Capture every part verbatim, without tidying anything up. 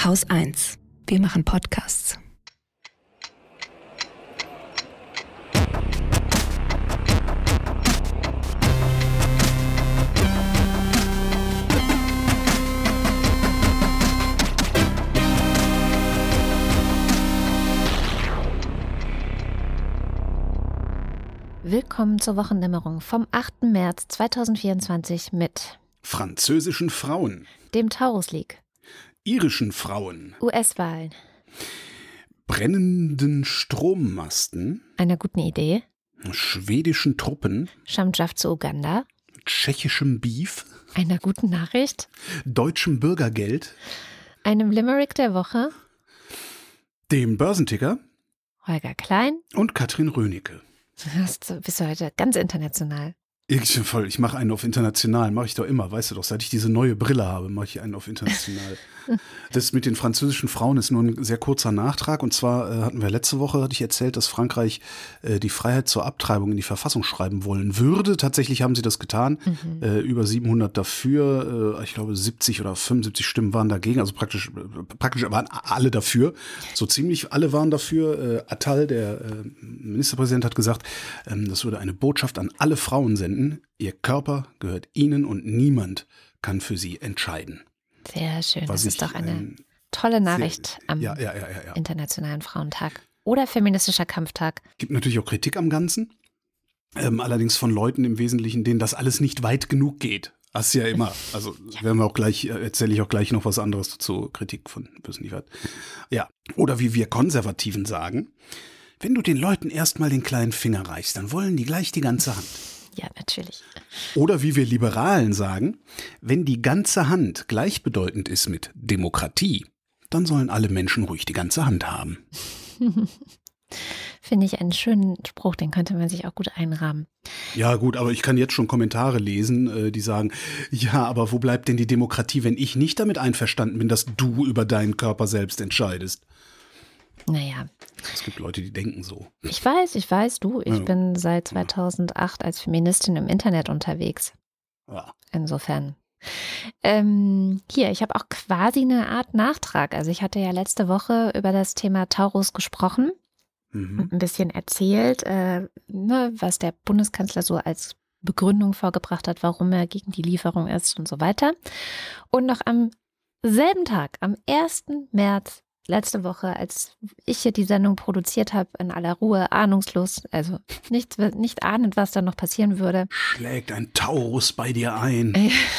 Haus eins. Wir machen Podcasts. Willkommen zur Wochendämmerung vom achten März zweitausendvierundzwanzig mit französischen Frauen, dem Taurus League, irischen Frauen, U S-Wahlen, brennenden Strommasten, einer guten Idee, schwedischen Truppen, Schamdschaft zu Uganda, tschechischem Beef, einer guten Nachricht, deutschem Bürgergeld, einem Limerick der Woche, dem Börsenticker, Holger Klein und Katrin Rönecke. Du hast, bist du heute ganz international. Ich, voll, ich mache einen auf international, mache ich doch immer, weißt du doch, seit ich diese neue Brille habe, mache ich einen auf international. Das mit den französischen Frauen ist nur ein sehr kurzer Nachtrag, und zwar äh, hatten wir letzte Woche, hatte ich erzählt, dass Frankreich äh, die Freiheit zur Abtreibung in die Verfassung schreiben wollen würde. Tatsächlich haben sie das getan, mhm. äh, über siebenhundert dafür, äh, ich glaube siebzig oder fünfundsiebzig Stimmen waren dagegen, also praktisch, äh, praktisch waren alle dafür, so ziemlich alle waren dafür. Äh, Attal, der äh, Ministerpräsident, hat gesagt, äh, das würde eine Botschaft an alle Frauen senden. Ihr Körper gehört ihnen und niemand kann für sie entscheiden. Sehr schön, Was das ist doch eine ein, tolle Nachricht sehr, am ja, ja, ja, ja, ja. Internationalen Frauentag oder Feministischer Kampftag. Gibt natürlich auch Kritik am Ganzen, ähm, allerdings von Leuten im Wesentlichen, denen das alles nicht weit genug geht. Das ist ja immer, also ja. werden wir auch gleich, erzähle ich auch gleich noch was anderes dazu, Kritik von Bösen nicht weit. Ja, oder wie wir Konservativen sagen, wenn du den Leuten erstmal den kleinen Finger reichst, dann wollen die gleich die ganze Hand. Ja, natürlich. Oder wie wir Liberalen sagen, wenn die ganze Hand gleichbedeutend ist mit Demokratie, dann sollen alle Menschen ruhig die ganze Hand haben. Finde ich einen schönen Spruch, den könnte man sich auch gut einrahmen. Ja gut, aber ich kann jetzt schon Kommentare lesen, die sagen, ja, aber wo bleibt denn die Demokratie, wenn ich nicht damit einverstanden bin, dass du über deinen Körper selbst entscheidest? Naja. Es gibt Leute, die denken so. Ich weiß, ich weiß, du, ich ja. bin seit zweitausendacht als Feministin im Internet unterwegs. Ja. Insofern. Ähm, hier, ich habe auch quasi eine Art Nachtrag. Also ich hatte ja letzte Woche über das Thema Taurus gesprochen mhm. und ein bisschen erzählt, äh, ne, was der Bundeskanzler so als Begründung vorgebracht hat, warum er gegen die Lieferung ist und so weiter. Und noch am selben Tag, am ersten März, letzte Woche, als ich hier die Sendung produziert habe, in aller Ruhe, ahnungslos, also nicht, nicht ahnend, was da noch passieren würde. Schlägt ein Taurus bei dir ein.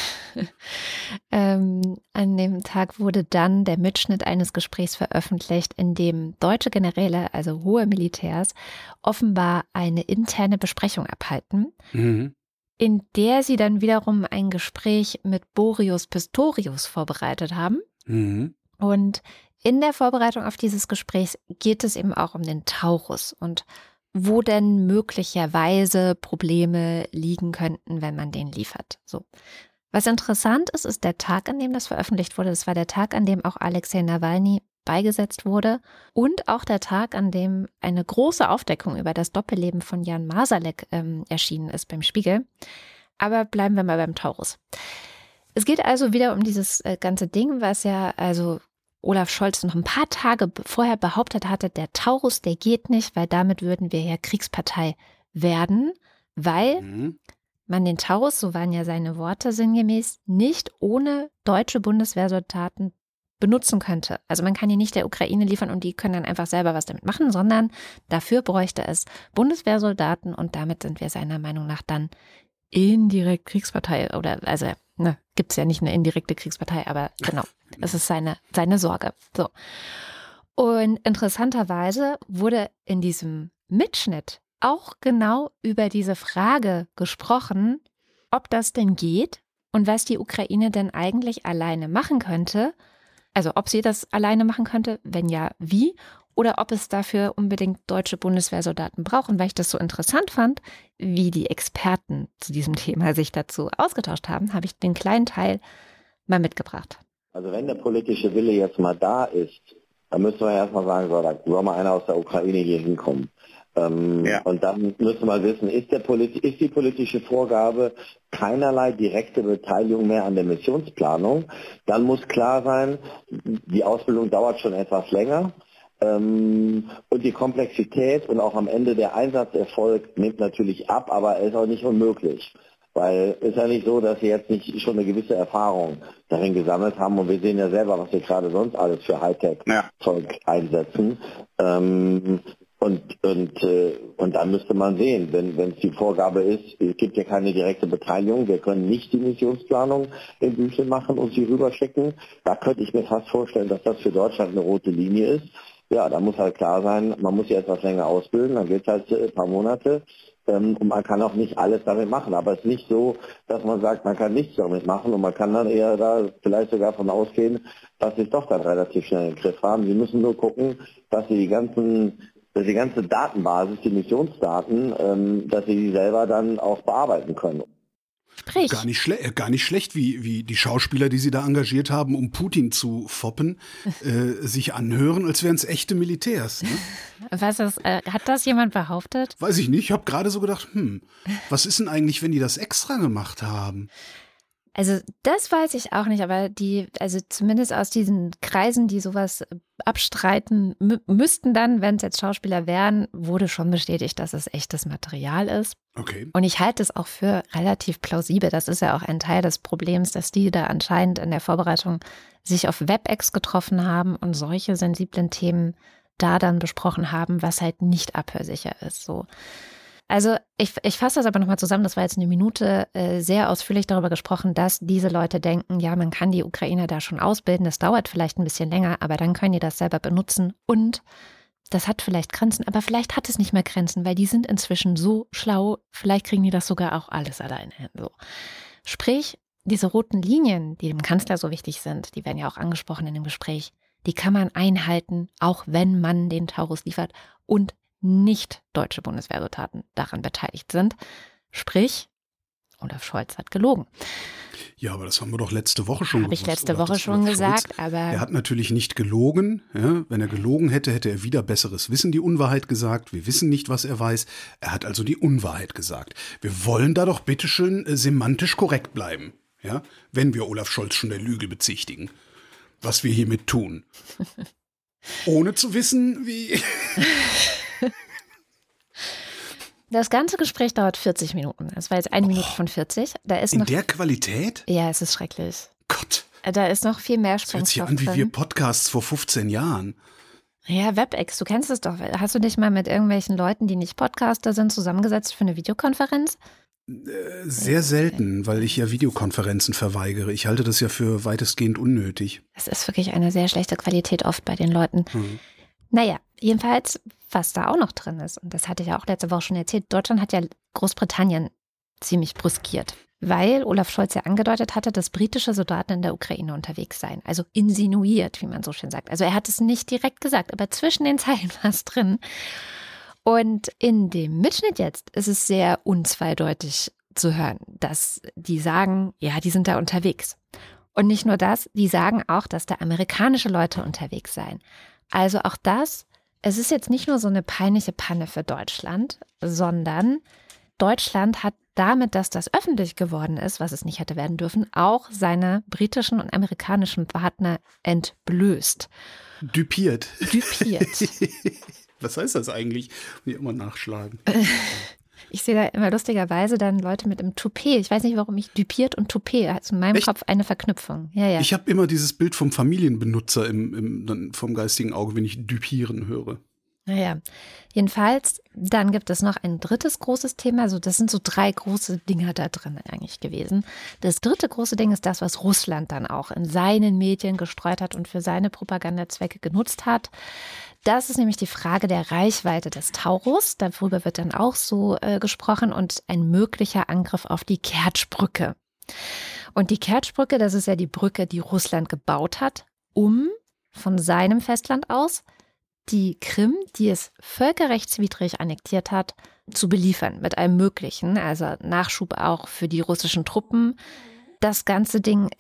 ähm, an dem Tag wurde dann der Mitschnitt eines Gesprächs veröffentlicht, in dem deutsche Generäle, also hohe Militärs, offenbar eine interne Besprechung abhalten, mhm. in der sie dann wiederum ein Gespräch mit Boris Pistorius vorbereitet haben. Mhm. Und in der Vorbereitung auf dieses Gespräch geht es eben auch um den Taurus und wo denn möglicherweise Probleme liegen könnten, wenn man den liefert. So. Was interessant ist, ist der Tag, an dem das veröffentlicht wurde. Das war der Tag, an dem auch Alexei Nawalny beigesetzt wurde und auch der Tag, an dem eine große Aufdeckung über das Doppelleben von Jan Marsalek ähm, erschienen ist beim Spiegel. Aber bleiben wir mal beim Taurus. Es geht also wieder um dieses äh, ganze Ding, was ja also Olaf Scholz noch ein paar Tage vorher behauptet hatte, der Taurus, der geht nicht, weil damit würden wir ja Kriegspartei werden, weil mhm. man den Taurus, so waren ja seine Worte sinngemäß, nicht ohne deutsche Bundeswehrsoldaten benutzen könnte. Also man kann ihn nicht der Ukraine liefern und die können dann einfach selber was damit machen, sondern dafür bräuchte es Bundeswehrsoldaten und damit sind wir seiner Meinung nach dann indirekt Kriegspartei oder also ne, gibt es ja nicht eine indirekte Kriegspartei, aber genau, das ist seine, seine Sorge. So. Und interessanterweise wurde in diesem Mitschnitt auch genau über diese Frage gesprochen, ob das denn geht und was die Ukraine denn eigentlich alleine machen könnte. Also ob sie das alleine machen könnte, wenn ja, wie? Oder ob es dafür unbedingt deutsche Bundeswehrsoldaten braucht. Und weil ich das so interessant fand, wie die Experten zu diesem Thema sich dazu ausgetauscht haben, habe ich den kleinen Teil mal mitgebracht. Also wenn der politische Wille jetzt mal da ist, dann müssen wir erstmal sagen, so, da soll mal einer aus der Ukraine hier hinkommen. Ähm, ja. Und dann müssen wir wissen, ist, der Polit- ist die politische Vorgabe keinerlei direkte Beteiligung mehr an der Missionsplanung, dann muss klar sein, die Ausbildung dauert schon etwas länger ähm, und die Komplexität und auch am Ende der Einsatzerfolg nimmt natürlich ab, aber er ist auch nicht unmöglich. Weil es ist ja nicht so, dass sie jetzt nicht schon eine gewisse Erfahrung darin gesammelt haben und wir sehen ja selber, was wir gerade sonst alles für Hightech-Zeug ja. einsetzen. Ähm, Und, und, äh, und dann müsste man sehen, wenn wenn es die Vorgabe ist, es gibt ja keine direkte Beteiligung, wir können nicht die Missionsplanung in Büchel machen und sie rüberschicken. Da könnte ich mir fast vorstellen, dass das für Deutschland eine rote Linie ist. Ja, da muss halt klar sein, man muss ja etwas länger ausbilden, dann geht es halt ein paar Monate. Ähm, und man kann auch nicht alles damit machen. Aber es ist nicht so, dass man sagt, man kann nichts damit machen und man kann dann eher da vielleicht sogar davon ausgehen, dass sie es doch dann relativ schnell im Griff haben. Sie müssen nur gucken, dass sie die ganzen dass die ganze Datenbasis, die Missionsdaten, ähm, dass sie die selber dann auch bearbeiten können. Sprich. Gar nicht, schle- gar nicht schlecht, wie, wie die Schauspieler, die sie da engagiert haben, um Putin zu foppen, äh, sich anhören, als wären es echte Militärs. Ne? Was ist, äh, hat das jemand behauptet? Weiß ich nicht. Ich habe gerade so gedacht, hm, was ist denn eigentlich, wenn die das extra gemacht haben? Also das weiß ich auch nicht, aber die, also zumindest aus diesen Kreisen, die sowas abstreiten mü- müssten dann, wenn es jetzt Schauspieler wären, wurde schon bestätigt, dass es echtes Material ist. Okay. Und ich halte es auch für relativ plausibel. Das ist ja auch ein Teil des Problems, dass die da anscheinend in der Vorbereitung sich auf WebEx getroffen haben und solche sensiblen Themen da dann besprochen haben, was halt nicht abhörsicher ist. So. Also ich, ich fasse das aber nochmal zusammen, das war jetzt eine Minute, äh, sehr ausführlich darüber gesprochen, dass diese Leute denken, ja, man kann die Ukrainer da schon ausbilden, das dauert vielleicht ein bisschen länger, aber dann können die das selber benutzen und das hat vielleicht Grenzen, aber vielleicht hat es nicht mehr Grenzen, weil die sind inzwischen so schlau, vielleicht kriegen die das sogar auch alles alleine hin. So. Sprich, diese roten Linien, die dem Kanzler so wichtig sind, die werden ja auch angesprochen in dem Gespräch, die kann man einhalten, auch wenn man den Taurus liefert und nicht deutsche Bundeswehrsoldaten daran beteiligt sind. Sprich, Olaf Scholz hat gelogen. Ja, aber das haben wir doch letzte Woche schon Habe gewusst. ich letzte Olaf, Woche schon Olaf gesagt, Scholz, aber... Er hat natürlich nicht gelogen. Ja? Wenn er gelogen hätte, hätte er wieder besseres Wissen die Unwahrheit gesagt. Wir wissen nicht, was er weiß. Er hat also die Unwahrheit gesagt. Wir wollen da doch bitteschön äh, semantisch korrekt bleiben, ja? Wenn wir Olaf Scholz schon der Lüge bezichtigen. Was wir hiermit tun. Ohne zu wissen, wie... Das ganze Gespräch dauert vierzig Minuten. Das war jetzt eine oh, Minute von vierzig. Da ist in noch, der Qualität? Ja, es ist schrecklich. Gott. Da ist noch viel mehr Sprengstoff. Das hört sich an wie wir Podcasts vor fünfzehn Jahren. Ja, WebEx, du kennst es doch. Hast du dich mal mit irgendwelchen Leuten, die nicht Podcaster sind, zusammengesetzt für eine Videokonferenz? Sehr selten, weil ich ja Videokonferenzen verweigere. Ich halte das ja für weitestgehend unnötig. Es ist wirklich eine sehr schlechte Qualität oft bei den Leuten. Hm. Naja, jedenfalls, was da auch noch drin ist, und das hatte ich ja auch letzte Woche schon erzählt, Deutschland hat ja Großbritannien ziemlich brüskiert, weil Olaf Scholz ja angedeutet hatte, dass britische Soldaten in der Ukraine unterwegs seien. Also insinuiert, wie man so schön sagt. Also er hat es nicht direkt gesagt, aber zwischen den Zeilen war es drin. Und in dem Mitschnitt jetzt ist es sehr unzweideutig zu hören, dass die sagen, ja, die sind da unterwegs. Und nicht nur das, die sagen auch, dass da amerikanische Leute unterwegs seien. Also auch das, es ist jetzt nicht nur so eine peinliche Panne für Deutschland, sondern Deutschland hat damit, dass das öffentlich geworden ist, was es nicht hätte werden dürfen, auch seine britischen und amerikanischen Partner entblößt. Düpiert. Düpiert. Was heißt das eigentlich? Muss ich immer nachschlagen. Ich sehe da immer lustigerweise dann Leute mit einem Toupet. Ich weiß nicht, warum ich düpiert und Toupet, hat in meinem Echt? Kopf eine Verknüpfung. Ja, ja. Ich habe immer dieses Bild vom Familienbenutzer im, im, dann vom geistigen Auge, wenn ich düpieren höre. Naja, jedenfalls, dann gibt es noch ein drittes großes Thema. Also das sind so drei große Dinge da drin eigentlich gewesen. Das dritte große Ding ist das, was Russland dann auch in seinen Medien gestreut hat und für seine Propagandazwecke genutzt hat. Das ist nämlich die Frage der Reichweite des Taurus. Darüber wird dann auch so äh, gesprochen und ein möglicher Angriff auf die Kertschbrücke. Und die Kertschbrücke, das ist ja die Brücke, die Russland gebaut hat, um von seinem Festland aus die Krim, die es völkerrechtswidrig annektiert hat, zu beliefern mit allem Möglichen, also Nachschub auch für die russischen Truppen. Das ganze Ding ist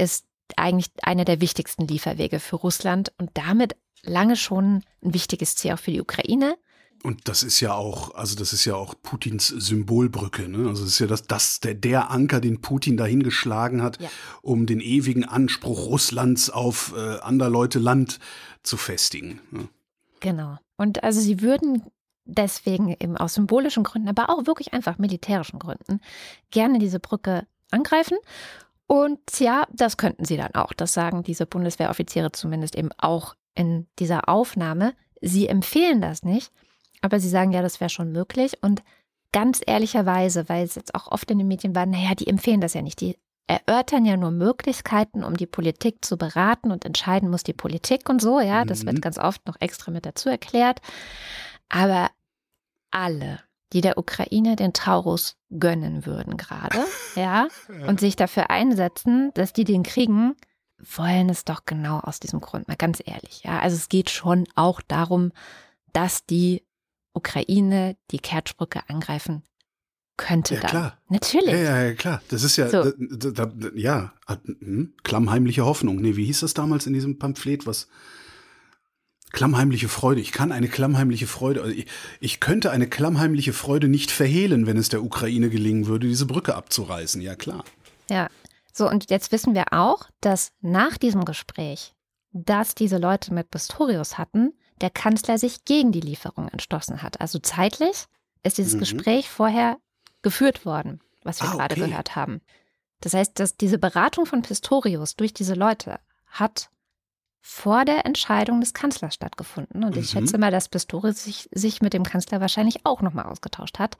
eigentlich einer der wichtigsten Lieferwege für Russland und damit lange schon ein wichtiges Ziel auch für die Ukraine. Und das ist ja auch, also das ist ja auch Putins Symbolbrücke, ne? Also es ist ja das, das der, der Anker, den Putin dahin geschlagen hat, ja. um den ewigen Anspruch Russlands auf äh, andere Leute Land zu festigen. Ne? Genau. Und also sie würden deswegen eben aus symbolischen Gründen, aber auch wirklich einfach militärischen Gründen gerne diese Brücke angreifen. Und ja, das könnten sie dann auch. Das sagen diese Bundeswehroffiziere zumindest eben auch in dieser Aufnahme. Sie empfehlen das nicht. Aber sie sagen, ja, das wäre schon möglich. Und ganz ehrlicherweise, weil es jetzt auch oft in den Medien war, naja, die empfehlen das ja nicht. Die erörtern ja nur Möglichkeiten, um die Politik zu beraten und entscheiden muss die Politik und so. Ja, das mhm. wird ganz oft noch extra mit dazu erklärt. Aber alle, die der Ukraine den Taurus gönnen würden gerade, ja, und sich dafür einsetzen, dass die den kriegen, wollen es doch genau aus diesem Grund, mal ganz ehrlich. Ja, also es geht schon auch darum, dass die Ukraine die Kertschbrücke angreifen könnte. Ja, dann. klar. Natürlich. Ja, ja, ja, klar. Das ist ja, so. da, da, ja, hm, klammheimliche Hoffnung. Nee, wie hieß das damals in diesem Pamphlet? Was? Klammheimliche Freude. Ich kann eine klammheimliche Freude, also ich, ich könnte eine klammheimliche Freude nicht verhehlen, wenn es der Ukraine gelingen würde, diese Brücke abzureißen. Ja, klar. Ja, so und jetzt wissen wir auch, dass nach diesem Gespräch, das diese Leute mit Pistorius hatten, der Kanzler sich gegen die Lieferung entschlossen hat. Also zeitlich ist dieses mhm. Gespräch vorher geführt worden, was wir ah, gerade okay. gehört haben. Das heißt, dass diese Beratung von Pistorius durch diese Leute hat vor der Entscheidung des Kanzlers stattgefunden. Und ich mhm. schätze mal, dass Pistorius sich, sich mit dem Kanzler wahrscheinlich auch nochmal ausgetauscht hat.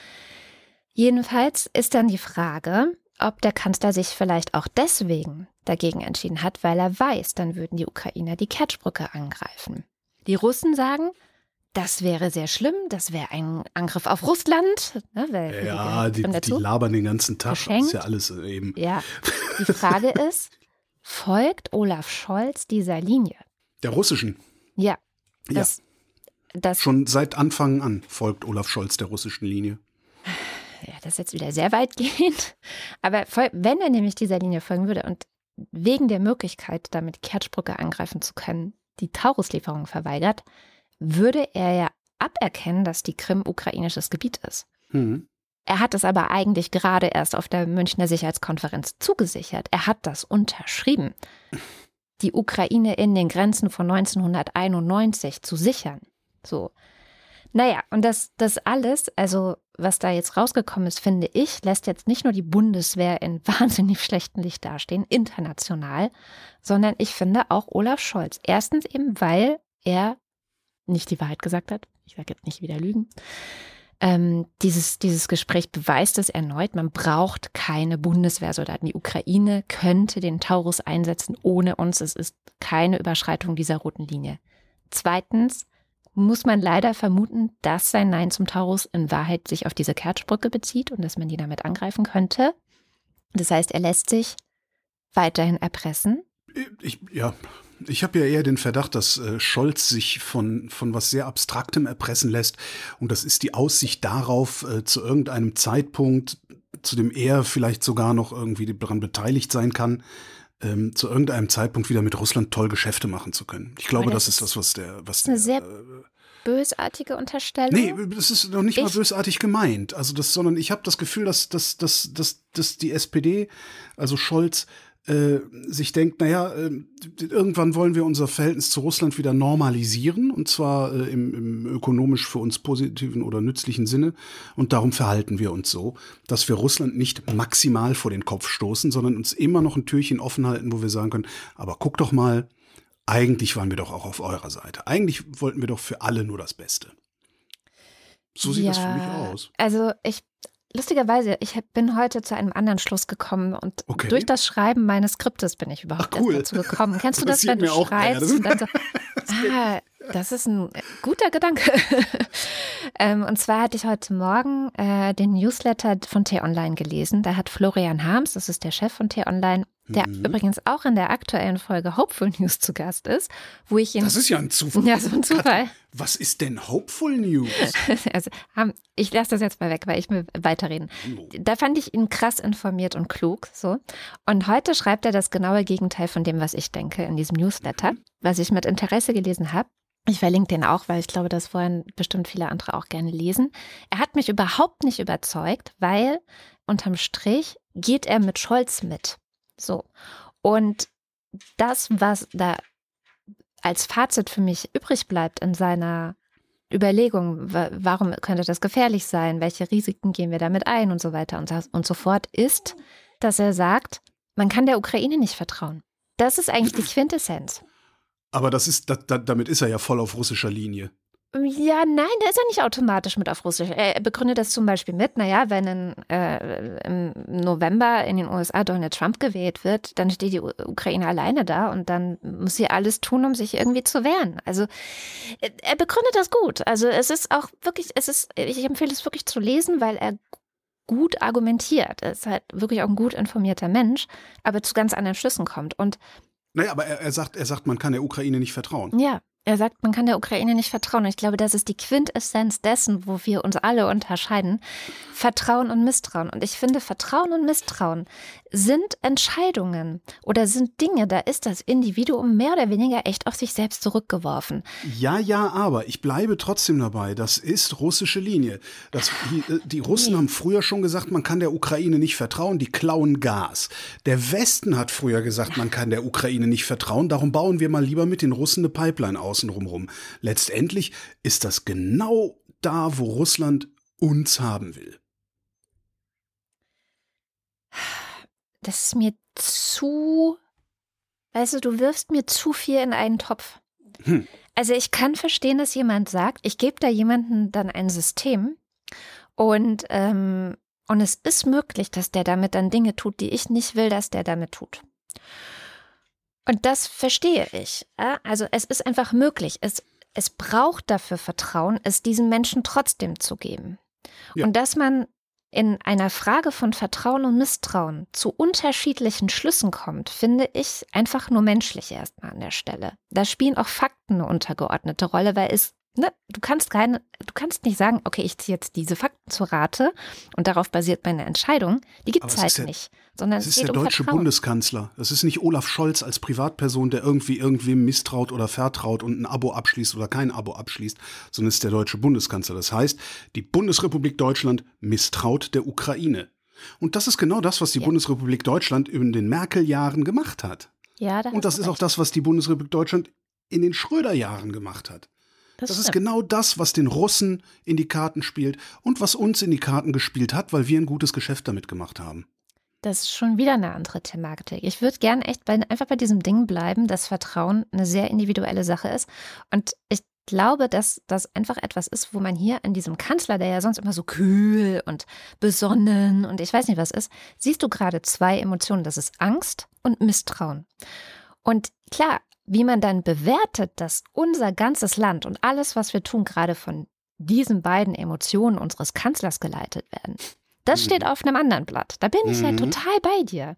Jedenfalls ist dann die Frage, ob der Kanzler sich vielleicht auch deswegen dagegen entschieden hat, weil er weiß, dann würden die Ukrainer die Kertschbrücke angreifen. Die Russen sagen, das wäre sehr schlimm, das wäre ein Angriff auf Russland. Ne, weil ja, die, die, die labern den ganzen Tag, geschenkt. Das ist ja alles eben. Ja, die Frage ist, folgt Olaf Scholz dieser Linie? Der russischen? Ja. Das, ja. Das, Schon seit Anfang an folgt Olaf Scholz der russischen Linie. Ja, das ist jetzt wieder sehr weitgehend. Aber wenn er nämlich dieser Linie folgen würde und wegen der Möglichkeit, damit die Kertschbrücke angreifen zu können, die Taurus-Lieferung verweigert, würde er ja aberkennen, dass die Krim ukrainisches Gebiet ist. Mhm. Er hat es aber eigentlich gerade erst auf der Münchner Sicherheitskonferenz zugesichert. Er hat das unterschrieben, die Ukraine in den Grenzen von neunzehnhunderteinundneunzig zu sichern. So. Naja, und das, das alles, also was da jetzt rausgekommen ist, finde ich, lässt jetzt nicht nur die Bundeswehr in wahnsinnig schlechtem Licht dastehen, international, sondern ich finde auch Olaf Scholz. Erstens eben, weil er nicht die Wahrheit gesagt hat. Ich sage jetzt nicht wieder Lügen. Ähm, dieses, dieses Gespräch beweist es erneut, man braucht keine Bundeswehrsoldaten. Die Ukraine könnte den Taurus einsetzen ohne uns. Es ist keine Überschreitung dieser roten Linie. Zweitens muss man leider vermuten, dass sein Nein zum Taurus in Wahrheit sich auf diese Kertschbrücke bezieht und dass man die damit angreifen könnte. Das heißt, er lässt sich weiterhin erpressen. Ich, ja, ich habe ja eher den Verdacht, dass äh, Scholz sich von, von was sehr Abstraktem erpressen lässt. Und das ist die Aussicht darauf, äh, zu irgendeinem Zeitpunkt, zu dem er vielleicht sogar noch irgendwie daran beteiligt sein kann, ähm, zu irgendeinem Zeitpunkt wieder mit Russland toll Geschäfte machen zu können. Ich glaube, das, das ist das, was der... Was ist eine der, sehr äh, bösartige Unterstellung. Nee, das ist noch nicht ich, mal bösartig gemeint. Also das, sondern ich habe das Gefühl, dass, dass, dass, dass, dass die S P D, also Scholz, äh, sich denkt, naja, äh, irgendwann wollen wir unser Verhältnis zu Russland wieder normalisieren, und zwar äh, im, im ökonomisch für uns positiven oder nützlichen Sinne. Und darum verhalten wir uns so, dass wir Russland nicht maximal vor den Kopf stoßen, sondern uns immer noch ein Türchen offen halten, wo wir sagen können, aber guck doch mal, eigentlich waren wir doch auch auf eurer Seite. Eigentlich wollten wir doch für alle nur das Beste. So sieht ja, das für mich aus. Also ich, lustigerweise, ich bin heute zu einem anderen Schluss gekommen und okay. durch das Schreiben meines Skriptes bin ich überhaupt Ach, cool. erst dazu gekommen. Kennst du das, das wenn du auch, schreibst ja, und dann so, ah, das ist ein guter Gedanke. Ähm, und zwar hatte ich heute Morgen äh, den Newsletter von T-Online gelesen. Da hat Florian Harms, das ist der Chef von T-Online, der mhm. übrigens auch in der aktuellen Folge Hopeful News zu Gast ist, wo ich ihn... Das ist ja ein Zufall. Ja, so ein Zufall. Was ist denn Hopeful News? Also, ich lasse das jetzt mal weg, weil ich will weiterreden. Da fand ich ihn krass informiert und klug. So. Und heute schreibt er das genaue Gegenteil von dem, was ich denke in diesem Newsletter, mhm. was ich mit Interesse gelesen habe. Ich verlinke den auch, weil ich glaube, das wollen bestimmt viele andere auch gerne lesen. Er hat mich überhaupt nicht überzeugt, weil unterm Strich geht er mit Scholz mit. So. Und das, was da als Fazit für mich übrig bleibt in seiner Überlegung, warum könnte das gefährlich sein, welche Risiken gehen wir damit ein und so weiter und, das, und so fort, ist, dass er sagt, man kann der Ukraine nicht vertrauen. Das ist eigentlich die Quintessenz. Aber das ist, da, da, damit ist er ja voll auf russischer Linie. Ja, nein, da ist er nicht automatisch mit auf Russisch. Er begründet das zum Beispiel mit, naja, wenn in, äh, im November in den U S A Donald Trump gewählt wird, dann steht die U- Ukraine alleine da und dann muss sie alles tun, um sich irgendwie zu wehren. Also er begründet das gut. Also es ist auch wirklich, es ist, ich empfehle es wirklich zu lesen, weil er gut argumentiert. Er ist halt wirklich auch ein gut informierter Mensch, aber zu ganz anderen Schlüssen kommt. Und naja, aber er, er sagt, er sagt, man kann der Ukraine nicht vertrauen. Ja. Er sagt, man kann der Ukraine nicht vertrauen. Und ich glaube, das ist die Quintessenz dessen, wo wir uns alle unterscheiden. Vertrauen und Misstrauen. Und ich finde, Vertrauen und Misstrauen sind Entscheidungen oder sind Dinge, da ist das Individuum mehr oder weniger echt auf sich selbst zurückgeworfen. Ja, ja, aber ich bleibe trotzdem dabei. Das ist russische Linie. Das, die, die Russen nee. haben früher schon gesagt, man kann der Ukraine nicht vertrauen, die klauen Gas. Der Westen hat früher gesagt, man kann der Ukraine nicht vertrauen, darum bauen wir mal lieber mit den Russen eine Pipeline außenrum rum. Letztendlich ist das genau da, wo Russland uns haben will. Das ist mir zu, weißt du, du wirfst mir zu viel in einen Topf. Hm. Also ich kann verstehen, dass jemand sagt, ich gebe da jemandem dann ein System und, ähm, und es ist möglich, dass der damit dann Dinge tut, die ich nicht will, dass der damit tut. Und das verstehe ich. Also es ist einfach möglich. Es, es braucht dafür Vertrauen, es diesen Menschen trotzdem zu geben. Ja. Und dass man in einer Frage von Vertrauen und Misstrauen zu unterschiedlichen Schlüssen kommt, finde ich einfach nur menschlich erstmal an der Stelle. Da spielen auch Fakten eine untergeordnete Rolle, weil es, ne, du kannst keine, du kannst nicht sagen, okay, ich ziehe jetzt diese Fakten zu Rate und darauf basiert meine Entscheidung. Die gibt es halt ja, nicht. Sondern es es ist geht der um deutsche Vertrauen. Bundeskanzler. Das ist nicht Olaf Scholz als Privatperson, der irgendwie irgendwem misstraut oder vertraut und ein Abo abschließt oder kein Abo abschließt, sondern es ist der deutsche Bundeskanzler. Das heißt, die Bundesrepublik Deutschland misstraut der Ukraine. Und das ist genau das, was die ja. Bundesrepublik Deutschland in den Merkel-Jahren gemacht hat. Ja, da und das ist recht. auch das, was die Bundesrepublik Deutschland in den Schröder-Jahren gemacht hat. Das, das ist genau das, was den Russen in die Karten spielt und was uns in die Karten gespielt hat, weil wir ein gutes Geschäft damit gemacht haben. Das ist schon wieder eine andere Thematik. Ich würde gern echt bei, einfach bei diesem Ding bleiben, dass Vertrauen eine sehr individuelle Sache ist. Und ich glaube, dass das einfach etwas ist, wo man hier an diesem Kanzler, der ja sonst immer so kühl und besonnen und ich weiß nicht was ist, siehst du gerade zwei Emotionen. Das ist Angst und Misstrauen. Und klar, wie man dann bewertet, dass unser ganzes Land und alles, was wir tun, gerade von diesen beiden Emotionen unseres Kanzlers geleitet werden, das steht auf einem anderen Blatt. Da bin ich mhm. ja total bei dir.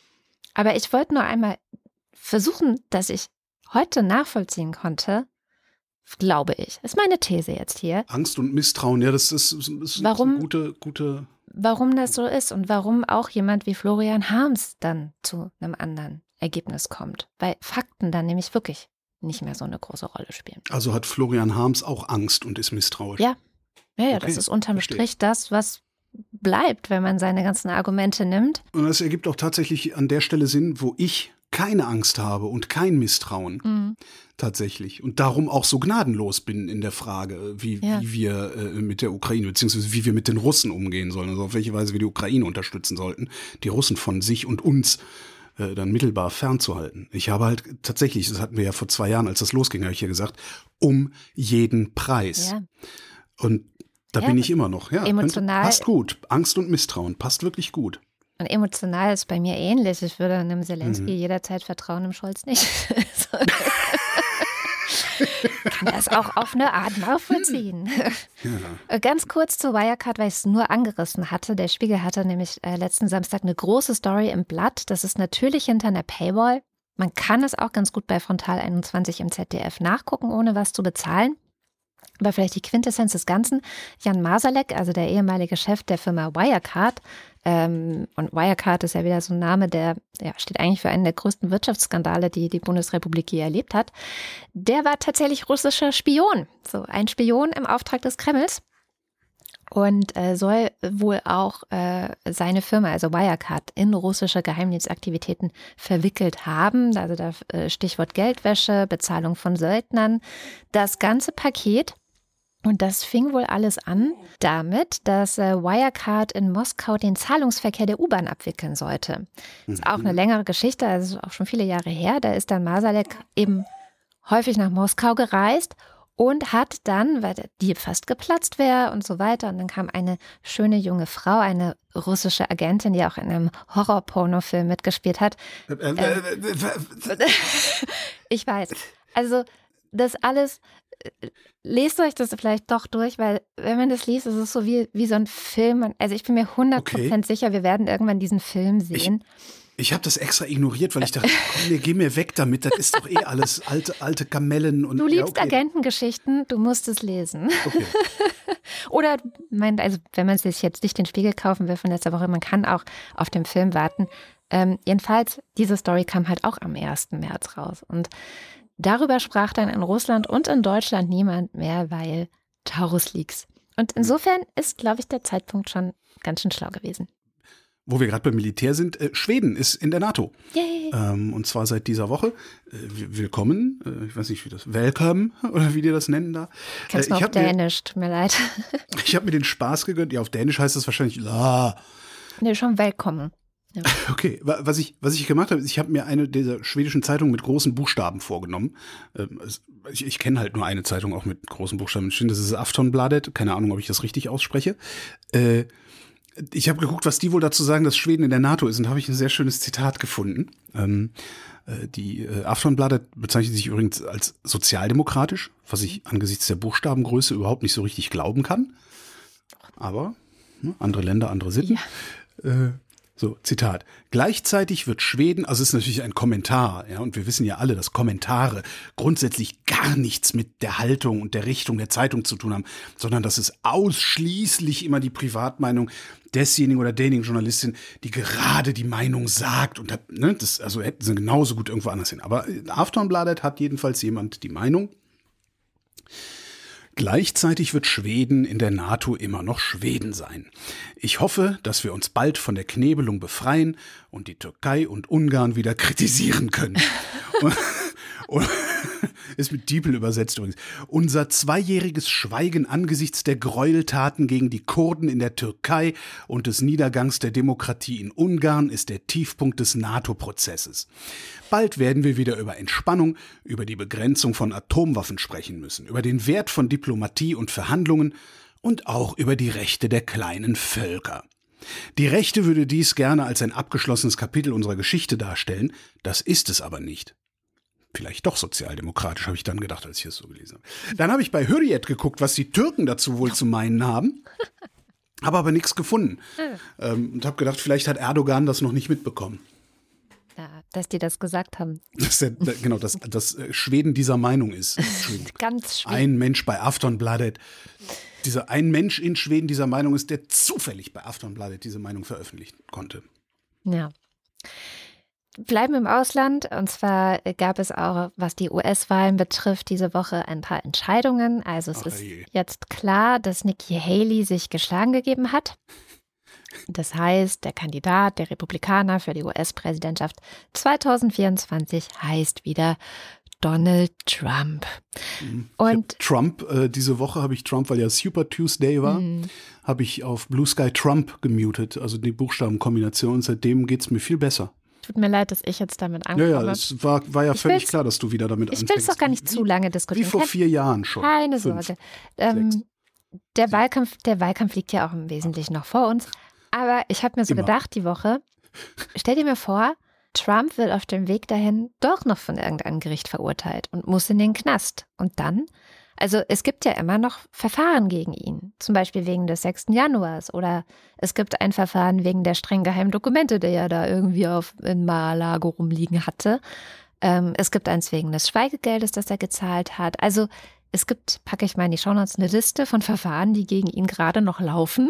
Aber ich wollte nur einmal versuchen, dass ich heute nachvollziehen konnte, glaube ich, ist meine These jetzt hier. Angst und Misstrauen, ja, das ist, ist warum, eine gute, gute... Warum das so ist und warum auch jemand wie Florian Harms dann zu einem anderen Ergebnis kommt. Weil Fakten dann nämlich wirklich nicht mehr so eine große Rolle spielen. Also hat Florian Harms auch Angst und ist misstrauisch? Ja, ja, ja okay. Das ist unterm Verstehe. Strich das, was bleibt, wenn man seine ganzen Argumente nimmt. Und das ergibt auch tatsächlich an der Stelle Sinn, wo ich keine Angst habe und kein Misstrauen. Mhm. Tatsächlich. Und darum auch so gnadenlos bin in der Frage, wie, ja. wie wir äh, mit der Ukraine, beziehungsweise wie wir mit den Russen umgehen sollen. Also auf welche Weise wir die Ukraine unterstützen sollten, die Russen von sich und uns äh, dann mittelbar fernzuhalten. Ich habe halt tatsächlich, das hatten wir ja vor zwei Jahren, als das losging, habe ich ja gesagt, um jeden Preis. Ja. Und da ja, bin ich immer noch. Ja, emotional. Passt gut. Angst und Misstrauen passt wirklich gut. Und emotional ist bei mir ähnlich. Ich würde einem Zelensky mhm. jederzeit vertrauen, dem Scholz nicht. kann das auch auf eine Art nachvollziehen. Ja. Ganz kurz zu Wirecard, weil ich es nur angerissen hatte. Der Spiegel hatte nämlich äh, letzten Samstag eine große Story im Blatt. Das ist natürlich hinter einer Paywall. Man kann es auch ganz gut bei Frontal einundzwanzig im Z D F nachgucken, ohne was zu bezahlen. Aber vielleicht die Quintessenz des Ganzen. Jan Marsalek, also der ehemalige Chef der Firma Wirecard, ähm, und Wirecard ist ja wieder so ein Name, der ja, steht eigentlich für einen der größten Wirtschaftsskandale, die die Bundesrepublik je erlebt hat, der war tatsächlich russischer Spion. So ein Spion im Auftrag des Kremls. Und äh, soll wohl auch äh, seine Firma, also Wirecard, in russische Geheimdienstaktivitäten verwickelt haben. Also da äh, Stichwort Geldwäsche, Bezahlung von Söldnern. Das ganze Paket. Und das fing wohl alles an damit, dass äh, Wirecard in Moskau den Zahlungsverkehr der U-Bahn abwickeln sollte. Das ist auch eine längere Geschichte, also auch schon viele Jahre her. Da ist dann Marsalek eben häufig nach Moskau gereist und hat dann, weil der Deal fast geplatzt wäre und so weiter, und dann kam eine schöne junge Frau, eine russische Agentin, die auch in einem Horror-Porno-Film mitgespielt hat. Ähm, ich weiß. Also das alles, lest euch das vielleicht doch durch, weil wenn man das liest, ist es so wie, wie so ein Film. Also ich bin mir hundert Prozent okay. sicher, wir werden irgendwann diesen Film sehen. Ich Ich habe das extra ignoriert, weil ich dachte, komm, mir, geh mir weg damit, das ist doch eh alles alte, alte Kamellen. Und, du liebst ja, okay. Agentengeschichten, du musst es lesen. Okay. Oder, mein, also wenn man sich jetzt nicht den Spiegel kaufen will von letzter Woche, man kann auch auf den Film warten. Ähm, jedenfalls, diese Story kam halt auch am ersten März raus. Und darüber sprach dann in Russland und in Deutschland niemand mehr, weil Taurus Leaks. Und insofern ist, glaube ich, der Zeitpunkt schon ganz schön schlau gewesen. Wo wir gerade beim Militär sind, äh, Schweden ist in der NATO. Yay. Ähm, und zwar seit dieser Woche. Äh, willkommen, äh, ich weiß nicht, wie das, welcome oder wie die das nennen da. Kannst du äh, auf Dänisch, tut mir leid. Ich habe mir den Spaß gegönnt. Ja, auf Dänisch heißt das wahrscheinlich la. Nee, schon willkommen. Ja. Okay, was ich, was ich gemacht habe, ist, ich habe mir eine dieser schwedischen Zeitungen mit großen Buchstaben vorgenommen. Ähm, ich ich kenne halt nur eine Zeitung auch mit großen Buchstaben. Das ist Aftonbladet. Keine Ahnung, ob ich das richtig ausspreche. Äh, Ich habe geguckt, was die wohl dazu sagen, dass Schweden in der NATO ist, und habe ich ein sehr schönes Zitat gefunden. Ähm, äh, die äh, Aftonbladet bezeichnet sich übrigens als sozialdemokratisch, was ich angesichts der Buchstabengröße überhaupt nicht so richtig glauben kann. Aber ne, andere Länder, andere Sitten. Ja. Äh, So, Zitat. Gleichzeitig wird Schweden, also es ist natürlich ein Kommentar, ja, und wir wissen ja alle, dass Kommentare grundsätzlich gar nichts mit der Haltung und der Richtung der Zeitung zu tun haben, sondern dass es ausschließlich immer die Privatmeinung desjenigen oder derjenigen Journalistin, die gerade die Meinung sagt, und hat, ne, das, also hätten sie genauso gut irgendwo anders hin. Aber Aftonbladet hat jedenfalls jemand die Meinung. Gleichzeitig wird Schweden in der NATO immer noch Schweden sein. Ich hoffe, dass wir uns bald von der Knebelung befreien und die Türkei und Ungarn wieder kritisieren können. und, und, ist mit Diepel übersetzt übrigens. Unser zweijähriges Schweigen angesichts der Gräueltaten gegen die Kurden in der Türkei und des Niedergangs der Demokratie in Ungarn ist der Tiefpunkt des NATO-Prozesses. Bald werden wir wieder über Entspannung, über die Begrenzung von Atomwaffen sprechen müssen, über den Wert von Diplomatie und Verhandlungen und auch über die Rechte der kleinen Völker. Die Rechte würde dies gerne als ein abgeschlossenes Kapitel unserer Geschichte darstellen, das ist es aber nicht. Vielleicht doch sozialdemokratisch, habe ich dann gedacht, als ich es so gelesen habe. Dann habe ich bei Hürriyet geguckt, was die Türken dazu wohl zu meinen haben, habe aber nichts gefunden ähm, und habe gedacht, vielleicht hat Erdogan das noch nicht mitbekommen. Ja, dass die das gesagt haben. Dass der, genau, dass, dass Schweden dieser Meinung ist. Ganz Schweden. Ein Mensch bei Aftonbladet, dieser, ein Mensch in Schweden dieser Meinung ist, der zufällig bei Aftonbladet diese Meinung veröffentlichen konnte. Ja. Bleiben im Ausland, und zwar gab es auch, was die U S-Wahlen betrifft, diese Woche ein paar Entscheidungen. Also es Ach, ist je. jetzt klar, dass Nikki Haley sich geschlagen gegeben hat. Das heißt, der Kandidat der Republikaner für die U S-Präsidentschaft zweitausendvierundzwanzig heißt wieder Donald Trump. Und Trump, äh, diese Woche habe ich Trump, weil ja Super Tuesday war, mm. habe ich auf Blue Sky Trump gemutet, also die Buchstabenkombination. Seitdem geht es mir viel besser. Tut mir leid, dass ich jetzt damit ankomme. Ja, ja, es war, war ja ich völlig klar, dass du wieder damit ich anfängst. Ich will es doch gar nicht wie, zu lange diskutieren. Wie vor vier Jahren schon. Keine Fünf, Sorge. Ähm, der, Wahlkampf, der Wahlkampf liegt ja auch im Wesentlichen noch vor uns. Aber ich habe mir so Immer. gedacht die Woche, stell dir mir vor, Trump wird auf dem Weg dahin doch noch von irgendeinem Gericht verurteilt und muss in den Knast. Und dann? Also es gibt ja immer noch Verfahren gegen ihn, zum Beispiel wegen des sechsten Januars oder es gibt ein Verfahren wegen der streng geheimen Dokumente, die er da irgendwie auf, in Mar-a-Lago rumliegen hatte. Ähm, es gibt eins wegen des Schweigegeldes, das er gezahlt hat. Also es gibt, packe ich mal in die Shownotes, eine Liste von Verfahren, die gegen ihn gerade noch laufen.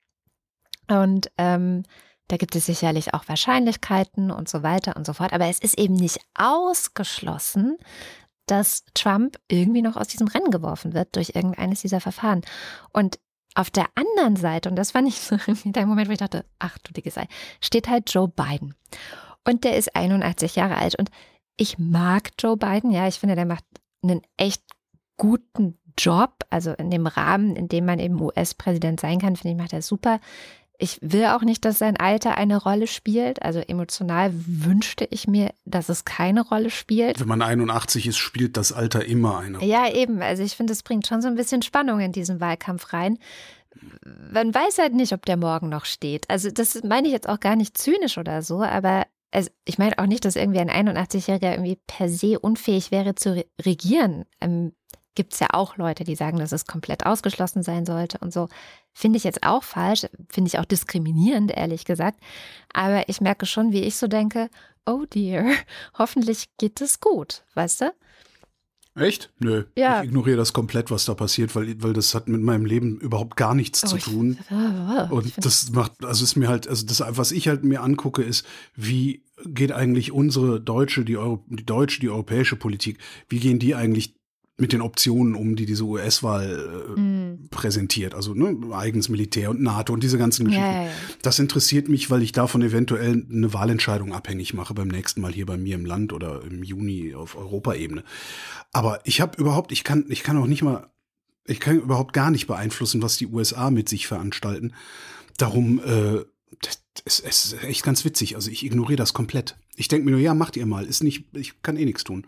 Und ähm, da gibt es sicherlich auch Wahrscheinlichkeiten und so weiter und so fort. Aber es ist eben nicht ausgeschlossen, dass Trump irgendwie noch aus diesem Rennen geworfen wird durch irgendeines dieser Verfahren. Und auf der anderen Seite, und das war nicht so der Moment, wo ich dachte, ach du dicke Sei, steht halt Joe Biden. Und der ist einundachtzig Jahre alt. Und ich mag Joe Biden, ja, ich finde, der macht einen echt guten Job. Also in dem Rahmen, in dem man eben U S-Präsident sein kann, finde ich, macht er super. Ich will auch nicht, dass sein Alter eine Rolle spielt. Also emotional wünschte ich mir, dass es keine Rolle spielt. Wenn man einundachtzig ist, spielt das Alter immer eine Rolle. Ja, eben. Also ich finde, es bringt schon so ein bisschen Spannung in diesen Wahlkampf rein. Man weiß halt nicht, ob der morgen noch steht. Also das meine ich jetzt auch gar nicht zynisch oder so, aber also ich meine auch nicht, dass irgendwie ein einundachtzigjähriger irgendwie per se unfähig wäre zu re- regieren. Ähm, Gibt es ja auch Leute, die sagen, dass es komplett ausgeschlossen sein sollte und so. Finde ich jetzt auch falsch, finde ich auch diskriminierend, ehrlich gesagt. Aber ich merke schon, wie ich so denke, oh dear, hoffentlich geht es gut, weißt du? Echt? Nö. Ja. Ich ignoriere das komplett, was da passiert, weil, weil das hat mit meinem Leben überhaupt gar nichts oh, zu ich, tun. Oh, und das macht, also ist mir halt, also das, was ich halt mir angucke, ist, wie geht eigentlich unsere deutsche, die, Euro, die deutsche, die europäische Politik, wie gehen die eigentlich mit den Optionen um, die diese U S-Wahl äh, mm. präsentiert. Also ne, eigenes Militär und NATO und diese ganzen Geschichten. Ja, ja, ja. Das interessiert mich, weil ich davon eventuell eine Wahlentscheidung abhängig mache beim nächsten Mal hier bei mir im Land oder im Juni auf Europaebene. Aber ich habe überhaupt, ich kann, ich kann auch nicht mal, ich kann überhaupt gar nicht beeinflussen, was die U S A mit sich veranstalten. Darum, äh, das, es, es ist echt ganz witzig. Also ich ignoriere das komplett. Ich denke mir nur, ja, macht ihr mal. Ist nicht, ich kann eh nichts tun.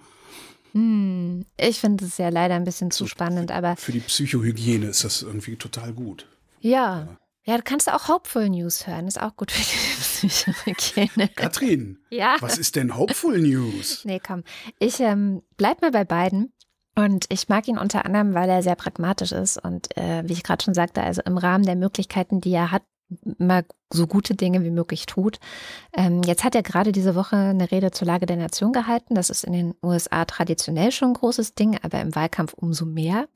Hm, ich finde es ja leider ein bisschen zu spannend, aber für die Psychohygiene ist das irgendwie total gut. Ja, ja, da kannst du auch Hopeful News hören, ist auch gut für die Psychohygiene. Katrin, ja. Was ist denn Hopeful News? Nee, komm, ich ähm, bleib mal bei Biden und ich mag ihn unter anderem, weil er sehr pragmatisch ist und äh, wie ich gerade schon sagte, also im Rahmen der Möglichkeiten, die er hat, mal so gute Dinge wie möglich tut. Ähm, jetzt hat er gerade diese Woche eine Rede zur Lage der Nation gehalten. Das ist in den U S A traditionell schon ein großes Ding, aber im Wahlkampf umso mehr.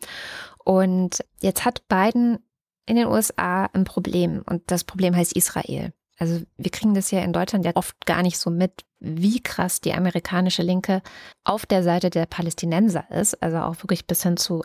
Und jetzt hat Biden in den U S A ein Problem und das Problem heißt Israel. Also wir kriegen das ja in Deutschland ja oft gar nicht so mit, wie krass die amerikanische Linke auf der Seite der Palästinenser ist, also auch wirklich bis hin zu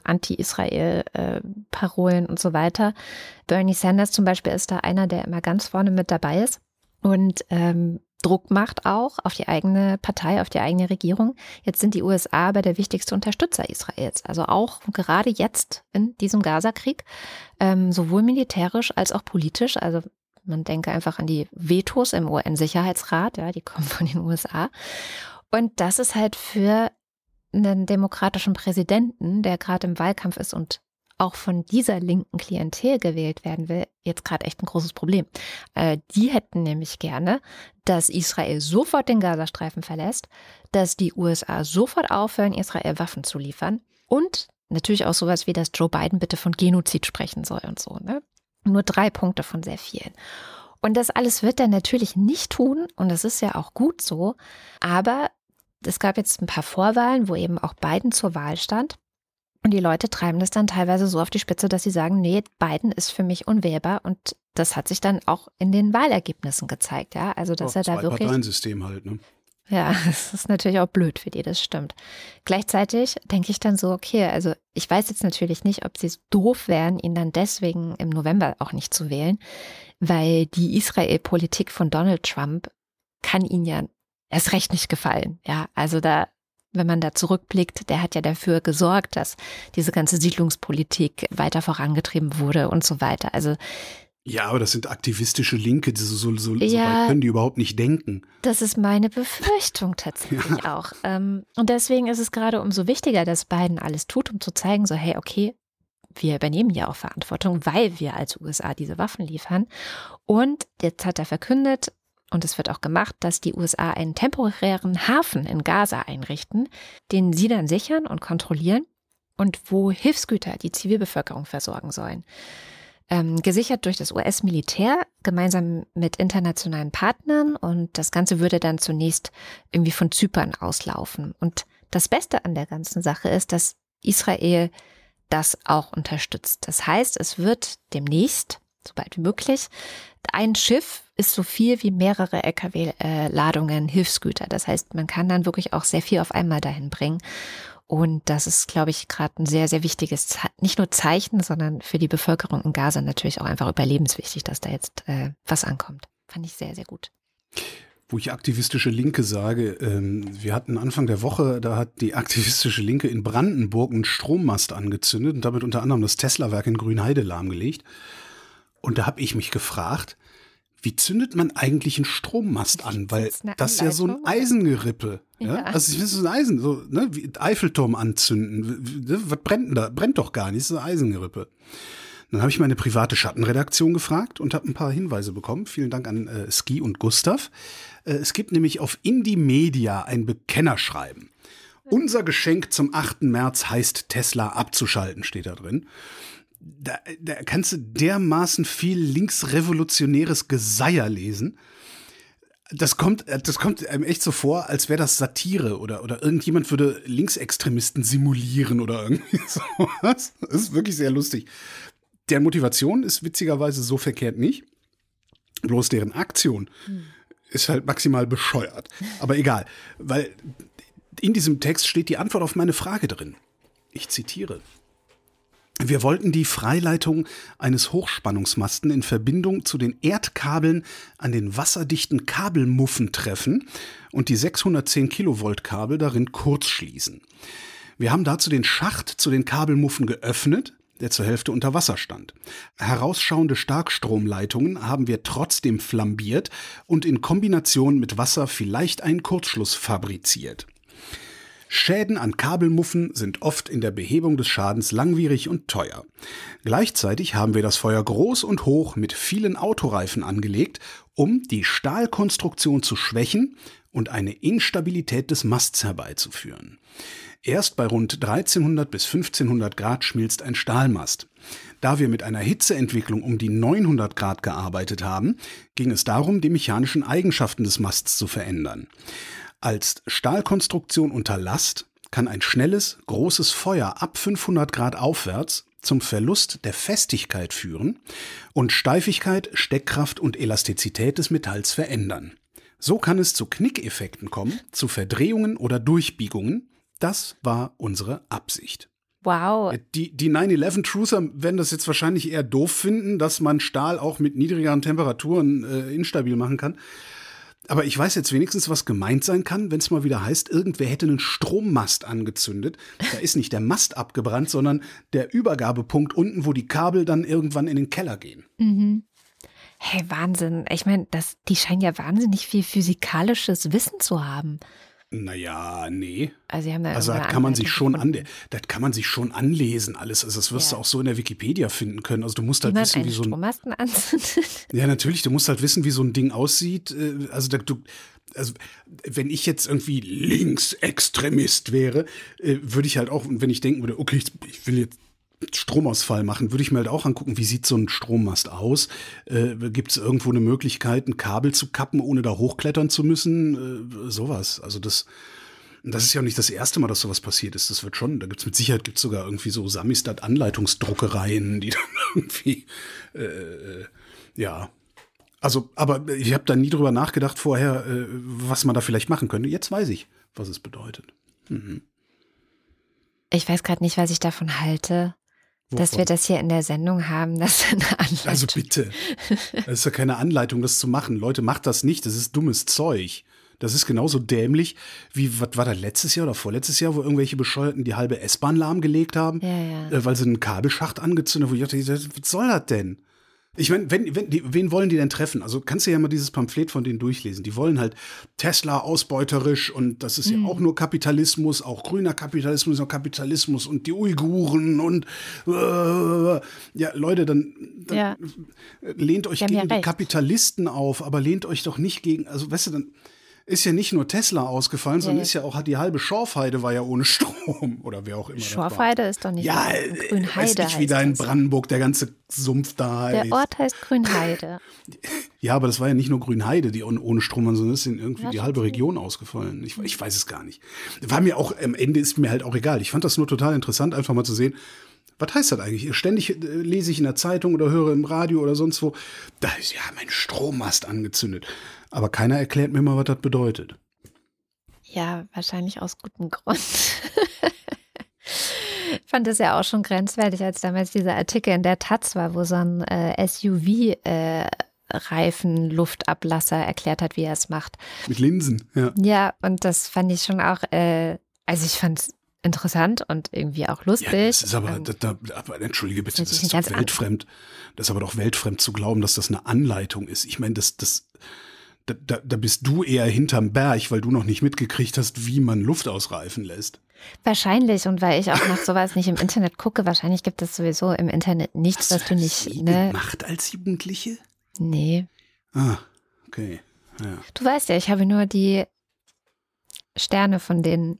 Anti-Israel-Parolen und so weiter. Bernie Sanders zum Beispiel ist da einer, der immer ganz vorne mit dabei ist und ähm, Druck macht auch auf die eigene Partei, auf die eigene Regierung. Jetzt sind die U S A aber der wichtigste Unterstützer Israels, also auch gerade jetzt in diesem Gaza-Krieg, ähm, sowohl militärisch als auch politisch, also man denke einfach an die Vetos im U N-Sicherheitsrat, ja, die kommen von den U S A. Und das ist halt für einen demokratischen Präsidenten, der gerade im Wahlkampf ist und auch von dieser linken Klientel gewählt werden will, jetzt gerade echt ein großes Problem. Äh, die hätten nämlich gerne, dass Israel sofort den Gazastreifen verlässt, dass die U S A sofort aufhören, Israel Waffen zu liefern und natürlich auch sowas wie, dass Joe Biden bitte von Genozid sprechen soll und so, ne? Nur drei Punkte von sehr vielen. Und das alles wird er natürlich nicht tun und das ist ja auch gut so. Aber es gab jetzt ein paar Vorwahlen, wo eben auch Biden zur Wahl stand. Und die Leute treiben das dann teilweise so auf die Spitze, dass sie sagen, nee, Biden ist für mich unwählbar. Und das hat sich dann auch in den Wahlergebnissen gezeigt. Ja, also dass oh, er da wirklich. Zwei-Parteien-System halt, ne? Ja, das ist natürlich auch blöd für die, das stimmt. Gleichzeitig denke ich dann so, okay, also ich weiß jetzt natürlich nicht, ob sie es doof wären, ihn dann deswegen im November auch nicht zu wählen, weil die Israel-Politik von Donald Trump kann ihnen ja erst recht nicht gefallen. Ja, also da, wenn man da zurückblickt, der hat ja dafür gesorgt, dass diese ganze Siedlungspolitik weiter vorangetrieben wurde und so weiter. Also ja, aber das sind aktivistische Linke, die so, so, so, ja, so weit können die überhaupt nicht denken. Das ist meine Befürchtung tatsächlich ja. auch. Und deswegen ist es gerade umso wichtiger, dass Biden alles tut, um zu zeigen, so hey, okay, wir übernehmen ja auch Verantwortung, weil wir als U S A diese Waffen liefern. Und jetzt hat er verkündet, und es wird auch gemacht, dass die U S A einen temporären Hafen in Gaza einrichten, den sie dann sichern und kontrollieren und wo Hilfsgüter die Zivilbevölkerung versorgen sollen. Ähm, gesichert durch das U S-Militär gemeinsam mit internationalen Partnern, und das Ganze würde dann zunächst irgendwie von Zypern auslaufen. Und das Beste an der ganzen Sache ist, dass Israel das auch unterstützt. Das heißt, es wird demnächst, so bald wie möglich, ein Schiff ist so viel wie mehrere L K W-Ladungen Hilfsgüter. Das heißt, man kann dann wirklich auch sehr viel auf einmal dahin bringen. Und das ist, glaube ich, gerade ein sehr, sehr wichtiges, Ze- nicht nur Zeichen, sondern für die Bevölkerung in Gaza natürlich auch einfach überlebenswichtig, dass da jetzt äh, was ankommt. Fand ich sehr, sehr gut. Wo ich aktivistische Linke sage, ähm, wir hatten Anfang der Woche, da hat die aktivistische Linke in Brandenburg einen Strommast angezündet und damit unter anderem das Tesla-Werk in Grünheide lahmgelegt. Und da habe ich mich gefragt, wie zündet man eigentlich einen Strommast an? Weil das ist ja so ein Eisengerippe. Ja? Ja. Also ich finde, so ein Eisen, so, ne, wie Eiffelturm anzünden. Was brennt denn da? Brennt doch gar nicht, das ist eine Eisengerippe. Dann habe ich meine private Schattenredaktion gefragt und habe ein paar Hinweise bekommen. Vielen Dank an äh, Ski und Gustav. Äh, es gibt nämlich auf Indie Media ein Bekennerschreiben. Unser Geschenk zum achten März heißt Tesla abzuschalten, steht da drin. Da, da kannst du dermaßen viel linksrevolutionäres Geseier lesen. Das kommt, das kommt einem echt so vor, als wäre das Satire oder, oder irgendjemand würde Linksextremisten simulieren oder irgendwie sowas. Das ist wirklich sehr lustig. Deren Motivation ist witzigerweise so verkehrt nicht. Bloß deren Aktion hm. ist halt maximal bescheuert. Aber egal, weil in diesem Text steht die Antwort auf meine Frage drin. Ich zitiere. Wir wollten die Freileitung eines Hochspannungsmasten in Verbindung zu den Erdkabeln an den wasserdichten Kabelmuffen treffen und die sechshundertzehn Kilovolt Kabel darin kurzschließen. Wir haben dazu den Schacht zu den Kabelmuffen geöffnet, der zur Hälfte unter Wasser stand. Herausschauende Starkstromleitungen haben wir trotzdem flambiert und in Kombination mit Wasser vielleicht einen Kurzschluss fabriziert. Schäden an Kabelmuffen sind oft in der Behebung des Schadens langwierig und teuer. Gleichzeitig haben wir das Feuer groß und hoch mit vielen Autoreifen angelegt, um die Stahlkonstruktion zu schwächen und eine Instabilität des Masts herbeizuführen. Erst bei rund dreizehnhundert bis fünfzehnhundert Grad schmilzt ein Stahlmast. Da wir mit einer Hitzeentwicklung um die neunhundert Grad gearbeitet haben, ging es darum, die mechanischen Eigenschaften des Masts zu verändern. Als Stahlkonstruktion unter Last kann ein schnelles, großes Feuer ab fünfhundert Grad aufwärts zum Verlust der Festigkeit führen und Steifigkeit, Steckkraft und Elastizität des Metalls verändern. So kann es zu Knickeffekten kommen, zu Verdrehungen oder Durchbiegungen. Das war unsere Absicht. Wow. Die, die nine eleven Truther werden das jetzt wahrscheinlich eher doof finden, dass man Stahl auch mit niedrigeren Temperaturen äh, instabil machen kann. Aber ich weiß jetzt wenigstens, was gemeint sein kann, wenn es mal wieder heißt, irgendwer hätte einen Strommast angezündet. Da ist nicht der Mast abgebrannt, sondern der Übergabepunkt unten, wo die Kabel dann irgendwann in den Keller gehen. Mhm. Hey, Wahnsinn. Ich meine, das, die scheinen ja wahnsinnig viel physikalisches Wissen zu haben. Naja, nee. Also, sie haben da also das kann man sich schon an, das kann man sich schon anlesen, alles. Also das wirst ja. du auch so in der Wikipedia finden können. Also du musst halt wie wissen, wie so ein Strommasten anzündet. Ja, natürlich. Du musst halt wissen, wie so ein Ding aussieht. Also da, du, also wenn ich jetzt irgendwie Linksextremist wäre, würde ich halt auch, wenn ich denken würde, okay, ich will jetzt Stromausfall machen, würde ich mir halt auch angucken, wie sieht so ein Strommast aus? Äh, Gibt es irgendwo eine Möglichkeit, ein Kabel zu kappen, ohne da hochklettern zu müssen? Äh, sowas. Also das, das ist ja auch nicht das erste Mal, dass sowas passiert ist. Das wird schon, da gibt es mit Sicherheit gibt's sogar irgendwie so Samistat-Anleitungsdruckereien, die dann irgendwie, äh, ja. Also, aber ich habe da nie drüber nachgedacht vorher, äh, was man da vielleicht machen könnte. Jetzt weiß ich, was es bedeutet. Mhm. Ich weiß gerade nicht, was ich davon halte. Wovon? Dass wir das hier in der Sendung haben, das ist eine Anleitung. Also bitte, das ist ja keine Anleitung, das zu machen. Leute, macht das nicht, das ist dummes Zeug. Das ist genauso dämlich, wie, was war da letztes Jahr oder vorletztes Jahr, wo irgendwelche Bescheuerten die halbe S-Bahn lahmgelegt haben, ja, ja. Äh, weil sie einen Kabelschacht angezündet haben, wo ich dachte, was soll das denn? Ich meine, wenn, wenn, die, wen wollen die denn treffen? Also kannst du ja mal dieses Pamphlet von denen durchlesen. Die wollen halt Tesla ausbeuterisch und das ist mhm. ja auch nur Kapitalismus, auch grüner Kapitalismus, auch Kapitalismus und die Uiguren und äh, ja, Leute, dann, dann ja. lehnt euch die gegen ja die Kapitalisten auf, aber lehnt euch doch nicht gegen, also weißt du, dann ist ja nicht nur Tesla ausgefallen, sondern ja. ist ja auch, hat die halbe Schorfheide war ja ohne Strom oder wer auch immer. Schorfheide ist doch nicht ja, Grünheide. Weiß nicht, wie da in Brandenburg der ganze Sumpf da der ist. Der Ort heißt Grünheide. Ja, aber das war ja nicht nur Grünheide, die ohne Strom waren, sondern es ist irgendwie ja, die halbe Region ausgefallen. Ich, ich weiß es gar nicht. War mir auch, am Ende ist mir halt auch egal. Ich fand das nur total interessant, einfach mal zu sehen, was heißt das eigentlich? Ständig äh, lese ich in der Zeitung oder höre im Radio oder sonst wo, da ist ja mein Strommast angezündet. Aber keiner erklärt mir mal, was das bedeutet. Ja, wahrscheinlich aus gutem Grund. Ich fand das ja auch schon grenzwertig, als damals dieser Artikel in der Taz war, wo so ein äh, S U V-Reifen-Luftablasser äh, erklärt hat, wie er es macht. Mit Linsen, ja. Ja, und das fand ich schon auch, äh, also ich fand es interessant und irgendwie auch lustig. Ja, das ist aber, das, da, aber entschuldige bitte, das, das ist doch weltfremd. Das ist aber doch weltfremd zu glauben, dass das eine Anleitung ist. Ich meine, das, das, da, da, da bist du eher hinterm Berg, weil du noch nicht mitgekriegt hast, wie man Luft ausreifen lässt. Wahrscheinlich, und weil ich auch nach sowas nicht im Internet gucke, wahrscheinlich gibt es sowieso im Internet nichts, was du nicht... Hast du ne, gemacht als Jugendliche? Nee. Ah, okay. Ja. Du weißt ja, ich habe nur die Sterne von denen.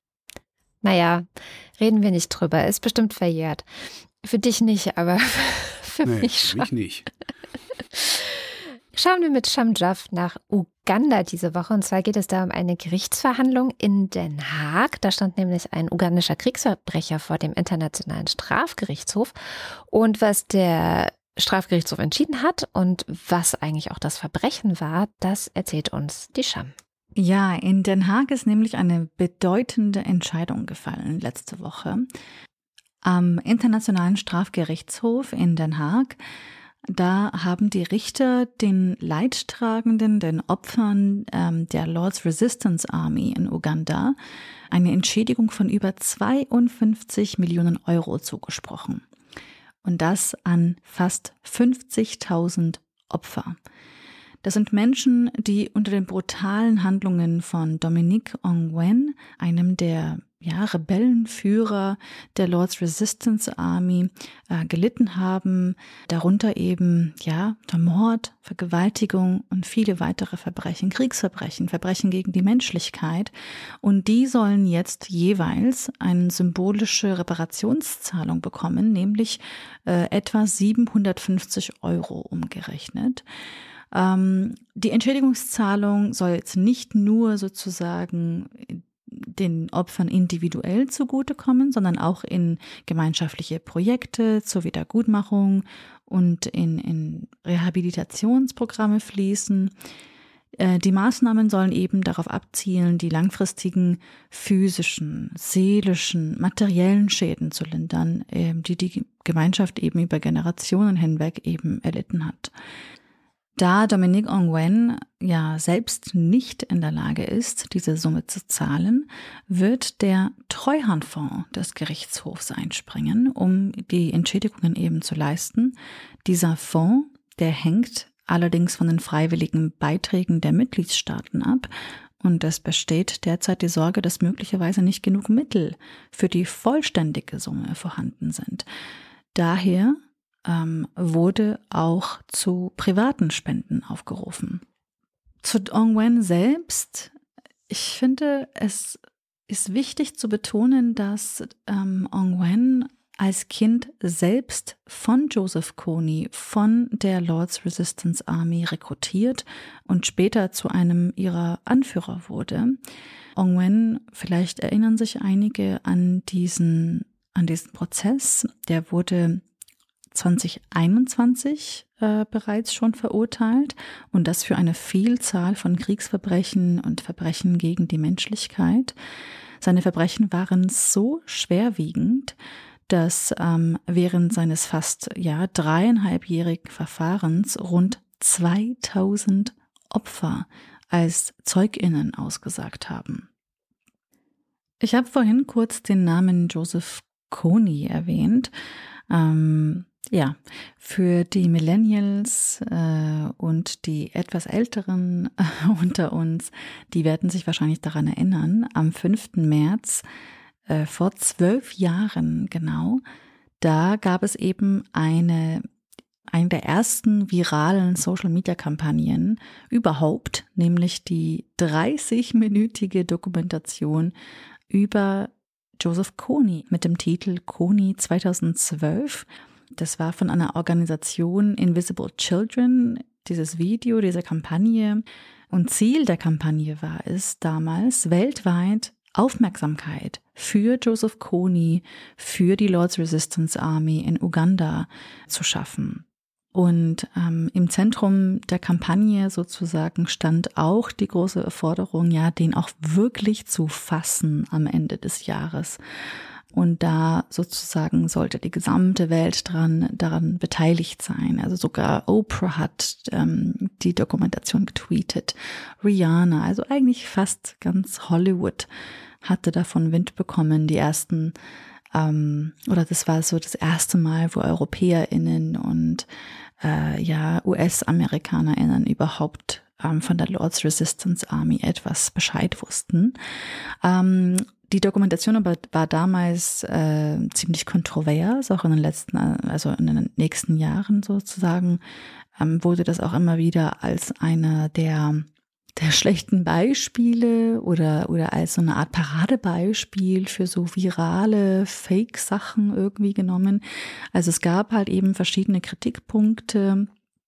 Naja, reden wir nicht drüber. Ist bestimmt verjährt. Für dich nicht, aber für nee, mich für schon. Mich nicht. Schauen wir mit Shamjaf nach Uganda diese Woche. Und zwar geht es da um eine Gerichtsverhandlung in Den Haag. Da stand nämlich ein ugandischer Kriegsverbrecher vor dem Internationalen Strafgerichtshof. Und was der Strafgerichtshof entschieden hat und was eigentlich auch das Verbrechen war, das erzählt uns die Sham. Ja, in Den Haag ist nämlich eine bedeutende Entscheidung gefallen letzte Woche. Am Internationalen Strafgerichtshof in Den Haag, da haben die Richter den Leidtragenden, den Opfern ähm, der Lord's Resistance Army in Uganda eine Entschädigung von über zweiundfünfzig Millionen Euro zugesprochen. Und das an fast fünfzigtausend Opfer. Das sind Menschen, die unter den brutalen Handlungen von Dominic Ongwen, einem der ja, Rebellenführer der Lord's Resistance Army, äh, gelitten haben. Darunter eben ja der Mord, Vergewaltigung und viele weitere Verbrechen, Kriegsverbrechen, Verbrechen gegen die Menschlichkeit. Und die sollen jetzt jeweils eine symbolische Reparationszahlung bekommen, nämlich äh, etwa siebenhundertfünfzig Euro umgerechnet. Ähm, die Entschädigungszahlung soll jetzt nicht nur sozusagen den Opfern individuell zugutekommen, sondern auch in gemeinschaftliche Projekte zur Wiedergutmachung und in, in Rehabilitationsprogramme fließen. Äh, die Maßnahmen sollen eben darauf abzielen, die langfristigen physischen, seelischen, materiellen Schäden zu lindern, äh, die die Gemeinschaft eben über Generationen hinweg eben erlitten hat. Da Dominic Ongwen ja selbst nicht in der Lage ist, diese Summe zu zahlen, wird der Treuhandfonds des Gerichtshofs einspringen, um die Entschädigungen eben zu leisten. Dieser Fonds, der hängt allerdings von den freiwilligen Beiträgen der Mitgliedstaaten ab. Und es besteht derzeit die Sorge, dass möglicherweise nicht genug Mittel für die vollständige Summe vorhanden sind. Daher Ähm, wurde auch zu privaten Spenden aufgerufen. Zu Ongwen selbst, ich finde, es ist wichtig zu betonen, dass ähm, Ongwen als Kind selbst von Joseph Kony, von der Lord's Resistance Army rekrutiert und später zu einem ihrer Anführer wurde. Ongwen, vielleicht erinnern sich einige an diesen, an diesen Prozess, der wurde zwanzig einundzwanzig äh, bereits schon verurteilt und das für eine Vielzahl von Kriegsverbrechen und Verbrechen gegen die Menschlichkeit. Seine Verbrechen waren so schwerwiegend, dass ähm, während seines fast ja dreieinhalbjährigen Verfahrens rund zweitausend Opfer als ZeugInnen ausgesagt haben. Ich habe vorhin kurz den Namen Joseph Kony erwähnt. Ähm, Ja, für die Millennials äh, und die etwas Älteren äh, unter uns, die werden sich wahrscheinlich daran erinnern, am fünften März äh, vor zwölf Jahren genau, da gab es eben eine, eine der ersten viralen Social-Media-Kampagnen überhaupt, nämlich die dreißig-minütige Dokumentation über Joseph Kony mit dem Titel Kony zweitausendzwölf. Das war von einer Organisation Invisible Children, dieses Video, diese Kampagne. Und Ziel der Kampagne war es damals, weltweit Aufmerksamkeit für Joseph Kony, für die Lord's Resistance Army in Uganda zu schaffen. Und ähm, im Zentrum der Kampagne sozusagen stand auch die große Forderung, ja, den auch wirklich zu fassen am Ende des Jahres. Und da sozusagen sollte die gesamte Welt dran, daran beteiligt sein. Also sogar Oprah hat ähm, die Dokumentation getweetet. Rihanna, also eigentlich fast ganz Hollywood hatte davon Wind bekommen. Die ersten, ähm, oder das war so das erste Mal, wo EuropäerInnen und äh, ja U S-AmerikanerInnen überhaupt ähm, von der Lord's Resistance Army etwas Bescheid wussten. Ähm, Die Dokumentation aber war damals äh, ziemlich kontrovers, auch in den letzten, also in den nächsten Jahren sozusagen, ähm, wurde das auch immer wieder als einer der, der schlechten Beispiele oder, oder als so eine Art Paradebeispiel für so virale Fake-Sachen irgendwie genommen. Also es gab halt eben verschiedene Kritikpunkte.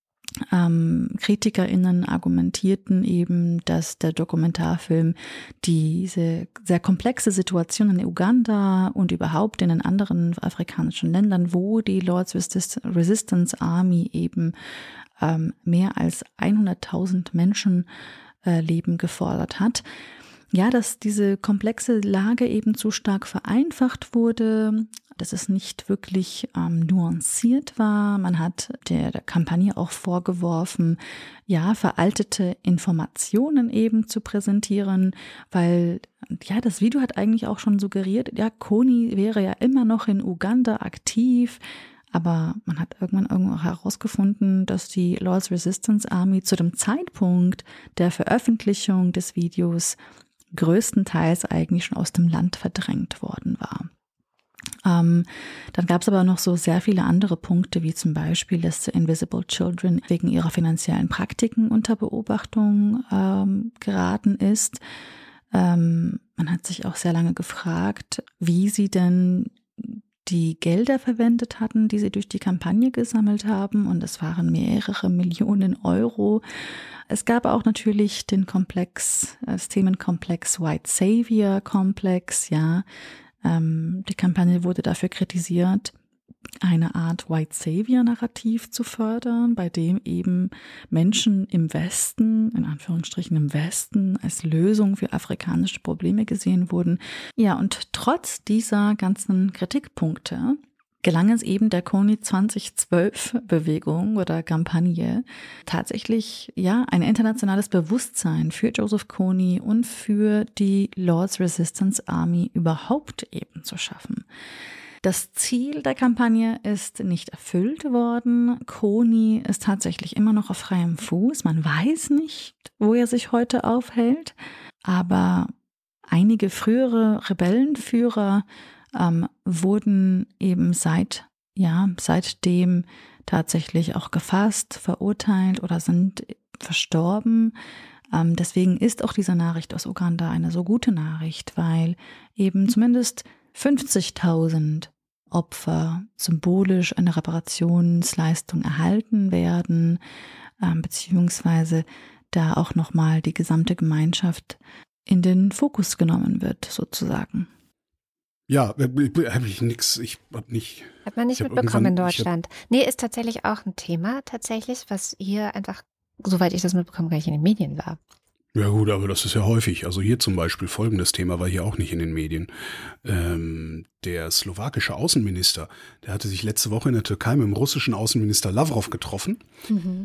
Ähm, KritikerInnen argumentierten eben, dass der Dokumentarfilm diese sehr komplexe Situation in Uganda und überhaupt in den anderen afrikanischen Ländern, wo die Lord's Resistance Army eben ähm, mehr als hunderttausend Menschenleben äh, gefordert hat, ja, dass diese komplexe Lage eben zu stark vereinfacht wurde, dass es nicht wirklich ähm, nuanciert war. Man hat der, der Kampagne auch vorgeworfen, ja, veraltete Informationen eben zu präsentieren, weil ja, das Video hat eigentlich auch schon suggeriert, ja, Kony wäre ja immer noch in Uganda aktiv, aber man hat irgendwann irgendwo herausgefunden, dass die Lord's Resistance Army zu dem Zeitpunkt der Veröffentlichung des Videos größtenteils eigentlich schon aus dem Land verdrängt worden war. Ähm, dann gab es aber noch so sehr viele andere Punkte, wie zum Beispiel, dass Invisible Children wegen ihrer finanziellen Praktiken unter Beobachtung ähm, geraten ist. Ähm, man hat sich auch sehr lange gefragt, wie sie denn die Gelder verwendet hatten, die sie durch die Kampagne gesammelt haben, und es waren mehrere Millionen Euro. Es gab auch natürlich den Komplex, das Themenkomplex White Savior Komplex, ja. Ähm, die Kampagne wurde dafür kritisiert, eine Art White Savior Narrativ zu fördern, bei dem eben Menschen im Westen, in Anführungsstrichen im Westen, als Lösung für afrikanische Probleme gesehen wurden. Ja, und trotz dieser ganzen Kritikpunkte gelang es eben der Kony zweitausendzwölf Bewegung oder Kampagne tatsächlich, ja, ein internationales Bewusstsein für Joseph Kony und für die Lord's Resistance Army überhaupt eben zu schaffen. Das Ziel der Kampagne ist nicht erfüllt worden. Kony ist tatsächlich immer noch auf freiem Fuß. Man weiß nicht, wo er sich heute aufhält, aber einige frühere Rebellenführer ähm, wurden eben seit, ja, seitdem tatsächlich auch gefasst, verurteilt oder sind verstorben. Ähm, deswegen ist auch diese Nachricht aus Uganda eine so gute Nachricht, weil eben zumindest fünfzigtausend Opfer symbolisch eine Reparationsleistung erhalten werden, ähm, beziehungsweise da auch nochmal die gesamte Gemeinschaft in den Fokus genommen wird, sozusagen. Ja, habe ich nix, ich habe nicht. Hat man nicht mitbekommen in Deutschland. Nee, ist tatsächlich auch ein Thema, tatsächlich, was hier einfach, soweit ich das mitbekomme, gar nicht in den Medien war. Ja gut, aber das ist ja häufig. Also hier zum Beispiel folgendes Thema war hier auch nicht in den Medien. Ähm, der slowakische Außenminister, der hatte sich letzte Woche in der Türkei mit dem russischen Außenminister Lavrov getroffen. Mhm.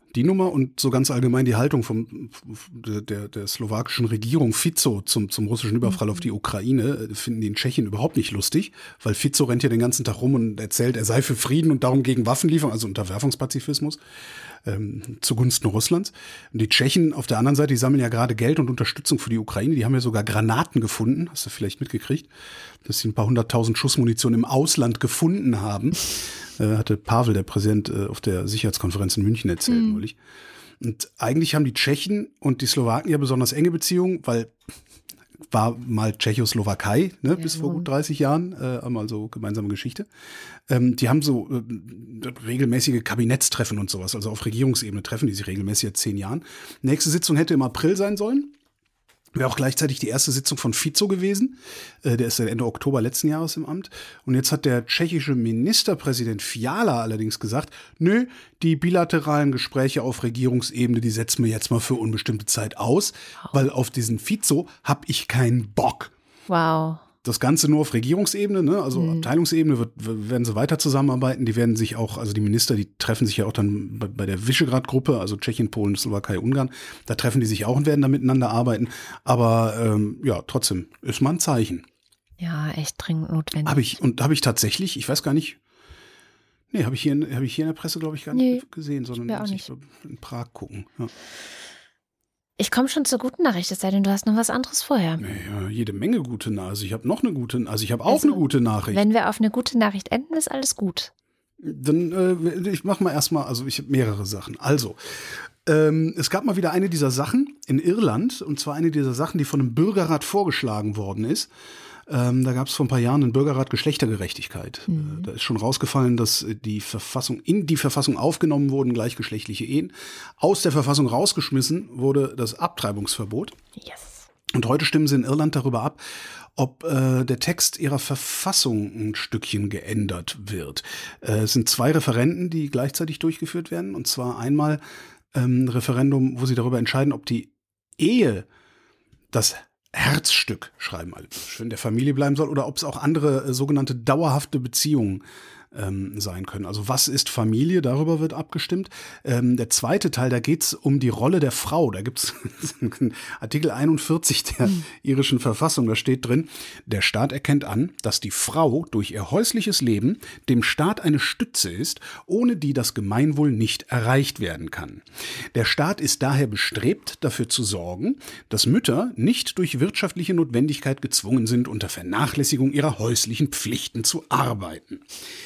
Die Nummer und so ganz allgemein die Haltung vom, der, der slowakischen Regierung Fico zum, zum russischen Überfall mhm. auf die Ukraine finden die in Tschechien überhaupt nicht lustig, weil Fico rennt hier den ganzen Tag rum und erzählt, er sei für Frieden und darum gegen Waffenlieferung, also Unterwerfungspazifismus ähm, zugunsten Russlands. Und die Tschechen auf der anderen Seite, die sammeln ja gerade Geld und Unterstützung für die Ukraine. Die haben ja sogar Granaten gefunden, hast du vielleicht mitgekriegt, dass sie ein paar hunderttausend Schuss Munition im Ausland gefunden haben. Hatte Pavel, der Präsident, auf der Sicherheitskonferenz in München erzählt mhm. neulich. Und eigentlich haben die Tschechen und die Slowaken ja besonders enge Beziehungen, weil war mal Tschechoslowakei, ne, ja, bis vor gut dreißig Jahren, äh, haben also gemeinsame Geschichte. Ähm, die haben so äh, regelmäßige Kabinettstreffen und sowas, also auf Regierungsebene treffen die sich regelmäßig seit zehn Jahren. Nächste Sitzung hätte im April sein sollen. Wäre auch gleichzeitig die erste Sitzung von Fico gewesen. Äh, der ist seit Ende Oktober letzten Jahres im Amt. Und jetzt hat der tschechische Ministerpräsident Fiala allerdings gesagt, nö, die bilateralen Gespräche auf Regierungsebene, die setzen wir jetzt mal für unbestimmte Zeit aus, wow. weil auf diesen Fico hab ich keinen Bock. Wow. Das Ganze nur auf Regierungsebene, ne? Also mhm. Abteilungsebene wird, werden sie weiter zusammenarbeiten. Die werden sich auch, also die Minister, die treffen sich ja auch dann bei, bei der Visegrad-Gruppe, also Tschechien, Polen, Slowakei, Ungarn. Da treffen die sich auch und werden da miteinander arbeiten. Aber ähm, ja, trotzdem ist mal ein Zeichen. Ja, echt dringend notwendig. Habe ich, und habe ich tatsächlich, ich weiß gar nicht, nee, habe ich, hier in, hab ich hier in der Presse, glaube ich, gar nicht nee, gesehen, sondern muss ich in Prag gucken. Ja. Ich komme schon zur guten Nachricht, es sei denn, du hast noch was anderes vorher. Ja, jede Menge gute Nachricht. Also ich habe noch eine gute, also ich habe auch also, eine gute Nachricht. Wenn wir auf eine gute Nachricht enden, ist alles gut. Dann, äh, ich mache mal erstmal, also ich habe mehrere Sachen. Also, ähm, es gab mal wieder eine dieser Sachen in Irland, und zwar eine dieser Sachen, die von einem Bürgerrat vorgeschlagen worden ist. Ähm, da gab es vor ein paar Jahren einen Bürgerrat Geschlechtergerechtigkeit. Mhm. Äh, da ist schon rausgefallen, dass die Verfassung, in die Verfassung aufgenommen wurden gleichgeschlechtliche Ehen. Aus der Verfassung rausgeschmissen wurde das Abtreibungsverbot. Yes. Und heute stimmen sie in Irland darüber ab, ob äh, der Text ihrer Verfassung ein Stückchen geändert wird. Äh, es sind zwei Referenden, die gleichzeitig durchgeführt werden. Und zwar einmal ähm, ein Referendum, wo sie darüber entscheiden, ob die Ehe das Herzstück, schreiben alle schön, der Familie bleiben soll, oder ob es auch andere äh, sogenannte dauerhafte Beziehungen ähm, sein können. Also was ist Familie? Darüber wird abgestimmt. Ähm, der zweite Teil, da geht es um die Rolle der Frau. Da gibt es Artikel einundvierzig der mhm. irischen Verfassung, da steht drin, der Staat erkennt an, dass die Frau durch ihr häusliches Leben dem Staat eine Stütze ist, ohne die das Gemeinwohl nicht erreicht werden kann. Der Staat ist daher bestrebt, dafür zu sorgen, dass Mütter nicht durch wirtschaftliche Notwendigkeit gezwungen sind, unter Vernachlässigung ihrer häuslichen Pflichten zu arbeiten.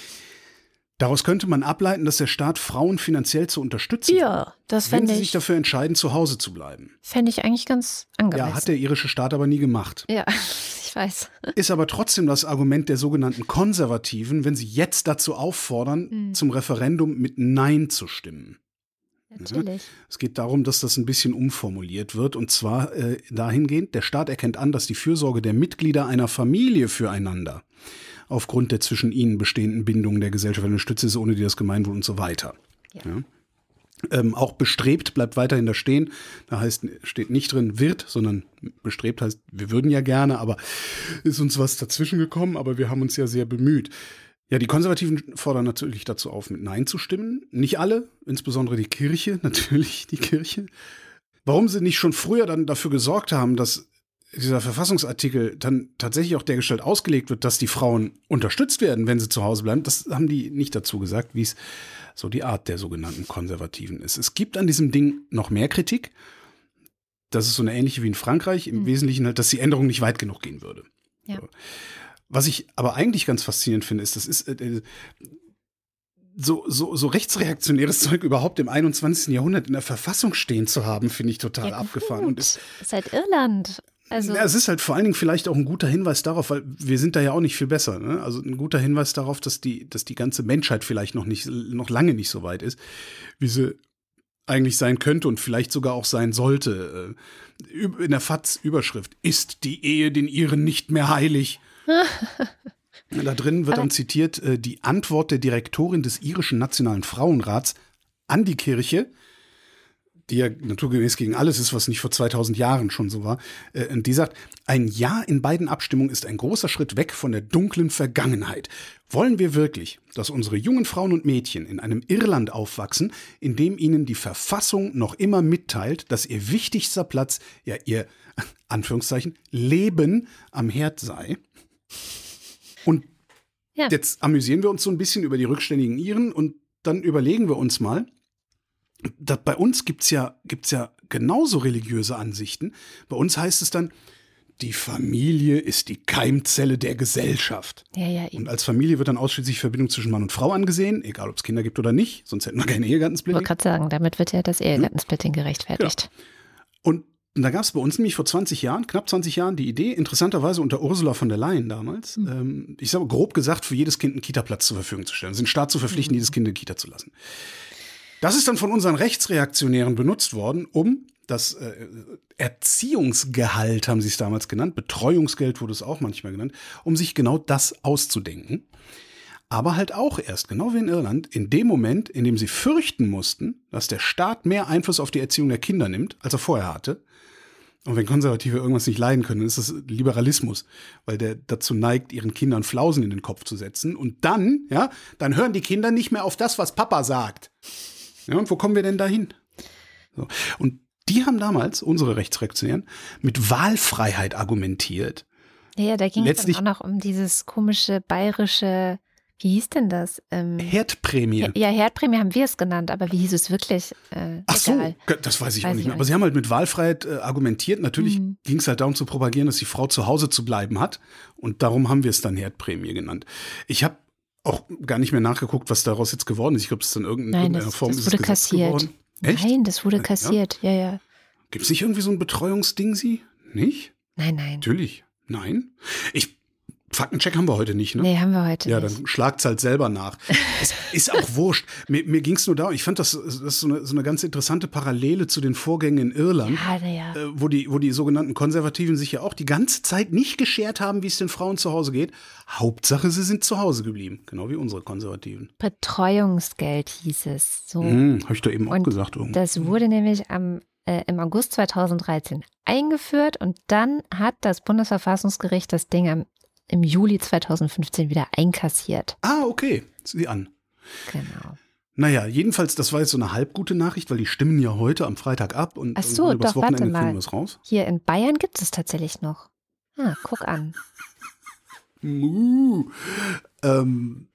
Daraus könnte man ableiten, dass der Staat Frauen finanziell zu unterstützen, ja, das wenn sie ich, sich dafür entscheiden, zu Hause zu bleiben. Fände ich eigentlich ganz angemessen. Ja, hat der irische Staat aber nie gemacht. Ja, ich weiß. Ist aber trotzdem das Argument der sogenannten Konservativen, wenn sie jetzt dazu auffordern, hm. zum Referendum mit Nein zu stimmen. Natürlich. Ja, es geht darum, dass das ein bisschen umformuliert wird, und zwar äh, dahingehend, der Staat erkennt an, dass die Fürsorge der Mitglieder einer Familie füreinander aufgrund der zwischen ihnen bestehenden Bindungen der Gesellschaft eine Stütze ist, ohne die das Gemeinwohl und so weiter. Ja. Ja. Ähm, auch bestrebt bleibt weiterhin da stehen. Da heißt, steht nicht drin wird, sondern bestrebt heißt, wir würden ja gerne, aber ist uns was dazwischen gekommen, aber wir haben uns ja sehr bemüht. Ja, die Konservativen fordern natürlich dazu auf, mit Nein zu stimmen. Nicht alle, insbesondere die Kirche, natürlich die Kirche. Warum sie nicht schon früher dann dafür gesorgt haben, dass dieser Verfassungsartikel dann tatsächlich auch dergestalt ausgelegt wird, dass die Frauen unterstützt werden, wenn sie zu Hause bleiben, das haben die nicht dazu gesagt, wie es so die Art der sogenannten Konservativen ist. Es gibt an diesem Ding noch mehr Kritik. Das ist so eine ähnliche wie in Frankreich. Im mhm. Wesentlichen halt, dass die Änderung nicht weit genug gehen würde. Ja. Was ich aber eigentlich ganz faszinierend finde, ist, das ist äh, so, so, so rechtsreaktionäres Zeug überhaupt im einundzwanzigsten Jahrhundert in der Verfassung stehen zu haben, finde ich total ja, abgefahren. Und ist seit Irland. Also ja, es ist halt vor allen Dingen vielleicht auch ein guter Hinweis darauf, weil wir sind da ja auch nicht viel besser. Ne? Also ein guter Hinweis darauf, dass die, dass die ganze Menschheit vielleicht noch nicht, noch lange nicht so weit ist, wie sie eigentlich sein könnte und vielleicht sogar auch sein sollte. In der F A Z-Überschrift: Ist die Ehe den Iren nicht mehr heilig? Da drin wird dann zitiert äh, die Antwort der Direktorin des irischen Nationalen Frauenrats an die Kirche. die ja naturgemäß gegen alles ist, was nicht vor zweitausend Jahren schon so war. Und die sagt, ein Ja in beiden Abstimmungen ist ein großer Schritt weg von der dunklen Vergangenheit. Wollen wir wirklich, dass unsere jungen Frauen und Mädchen in einem Irland aufwachsen, in dem ihnen die Verfassung noch immer mitteilt, dass ihr wichtigster Platz, ja ihr, Anführungszeichen, Leben am Herd sei? Und ja. Jetzt amüsieren wir uns so ein bisschen über die rückständigen Iren und dann überlegen wir uns mal, dass bei uns gibt's ja, gibt's ja genauso religiöse Ansichten. Bei uns heißt es dann, die Familie ist die Keimzelle der Gesellschaft. Ja, ja, eben. Und als Familie wird dann ausschließlich Verbindung zwischen Mann und Frau angesehen, egal ob es Kinder gibt oder nicht, sonst hätten wir kein Ehegattensplitting. Ich wollte gerade sagen, damit wird ja das Ehegattensplitting gerechtfertigt. Ja. Und da gab es bei uns nämlich vor zwanzig Jahren, knapp zwanzig Jahren, die Idee, interessanterweise unter Ursula von der Leyen damals, mhm. ähm, ich sage grob gesagt, für jedes Kind einen Kita-Platz zur Verfügung zu stellen, also den Staat zu verpflichten, mhm. jedes Kind in die Kita zu lassen. Das ist dann von unseren Rechtsreaktionären benutzt worden, um das äh, Erziehungsgehalt, haben sie es damals genannt, Betreuungsgeld wurde es auch manchmal genannt, um sich genau das auszudenken. Aber halt auch erst, genau wie in Irland, in dem Moment, in dem sie fürchten mussten, dass der Staat mehr Einfluss auf die Erziehung der Kinder nimmt, als er vorher hatte. Und wenn Konservative irgendwas nicht leiden können, dann ist das Liberalismus, weil der dazu neigt, ihren Kindern Flausen in den Kopf zu setzen. Und dann, ja, dann hören die Kinder nicht mehr auf das, was Papa sagt. Ja, und wo kommen wir denn dahin? So. Und die haben damals, unsere Rechtsreaktionären, mit Wahlfreiheit argumentiert. Ja, da ging es dann auch noch um dieses komische bayerische, wie hieß denn das? Ähm, Herdprämie. Ja, Herdprämie haben wir es genannt, aber wie hieß es wirklich? Äh, Ach egal. so, das weiß ich weiß auch nicht mehr. Aber sie haben halt mit Wahlfreiheit äh, argumentiert. Natürlich mhm. ging es halt darum zu propagieren, dass die Frau zu Hause zu bleiben hat. Und darum haben wir es dann Herdprämie genannt. Ich habe auch gar nicht mehr nachgeguckt, was daraus jetzt geworden ist. Ich glaube, es ist dann irgendeine, Nein, irgendeine das, Form das ist wurde es kassiert. Geworden. Echt? Nein, das wurde kassiert, ja, ja. ja. Gibt es nicht irgendwie so ein Betreuungsding, sie? Nicht? Nein, nein. Natürlich. Nein. Ich, Faktencheck haben wir heute nicht, ne? Nee, haben wir heute ja, nicht. Ja, dann schlagt's halt selber nach. Es ist auch wurscht. Mir, mir ging es nur darum, ich fand das, das ist so eine, so eine ganz interessante Parallele zu den Vorgängen in Irland, ja, ja. Äh, wo, die, wo die sogenannten Konservativen sich ja auch die ganze Zeit nicht geschert haben, wie es den Frauen zu Hause geht. Hauptsache, sie sind zu Hause geblieben, genau wie unsere Konservativen. Betreuungsgeld hieß es. So. Hm, habe ich da eben auch und gesagt. Irgendwo. Das wurde nämlich am äh, im August zweitausenddreizehn eingeführt und dann hat das Bundesverfassungsgericht das Ding am im Juli zweitausendfünfzehn wieder einkassiert. Ah, okay. Sieh an. Genau. Naja, jedenfalls, das war jetzt so eine halbgute Nachricht, weil die stimmen ja heute am Freitag ab und Ach so, übers doch, warte Wochenende mal. kriegen wir es raus. Hier in Bayern gibt es tatsächlich noch. Ah, guck an. Uh, ähm,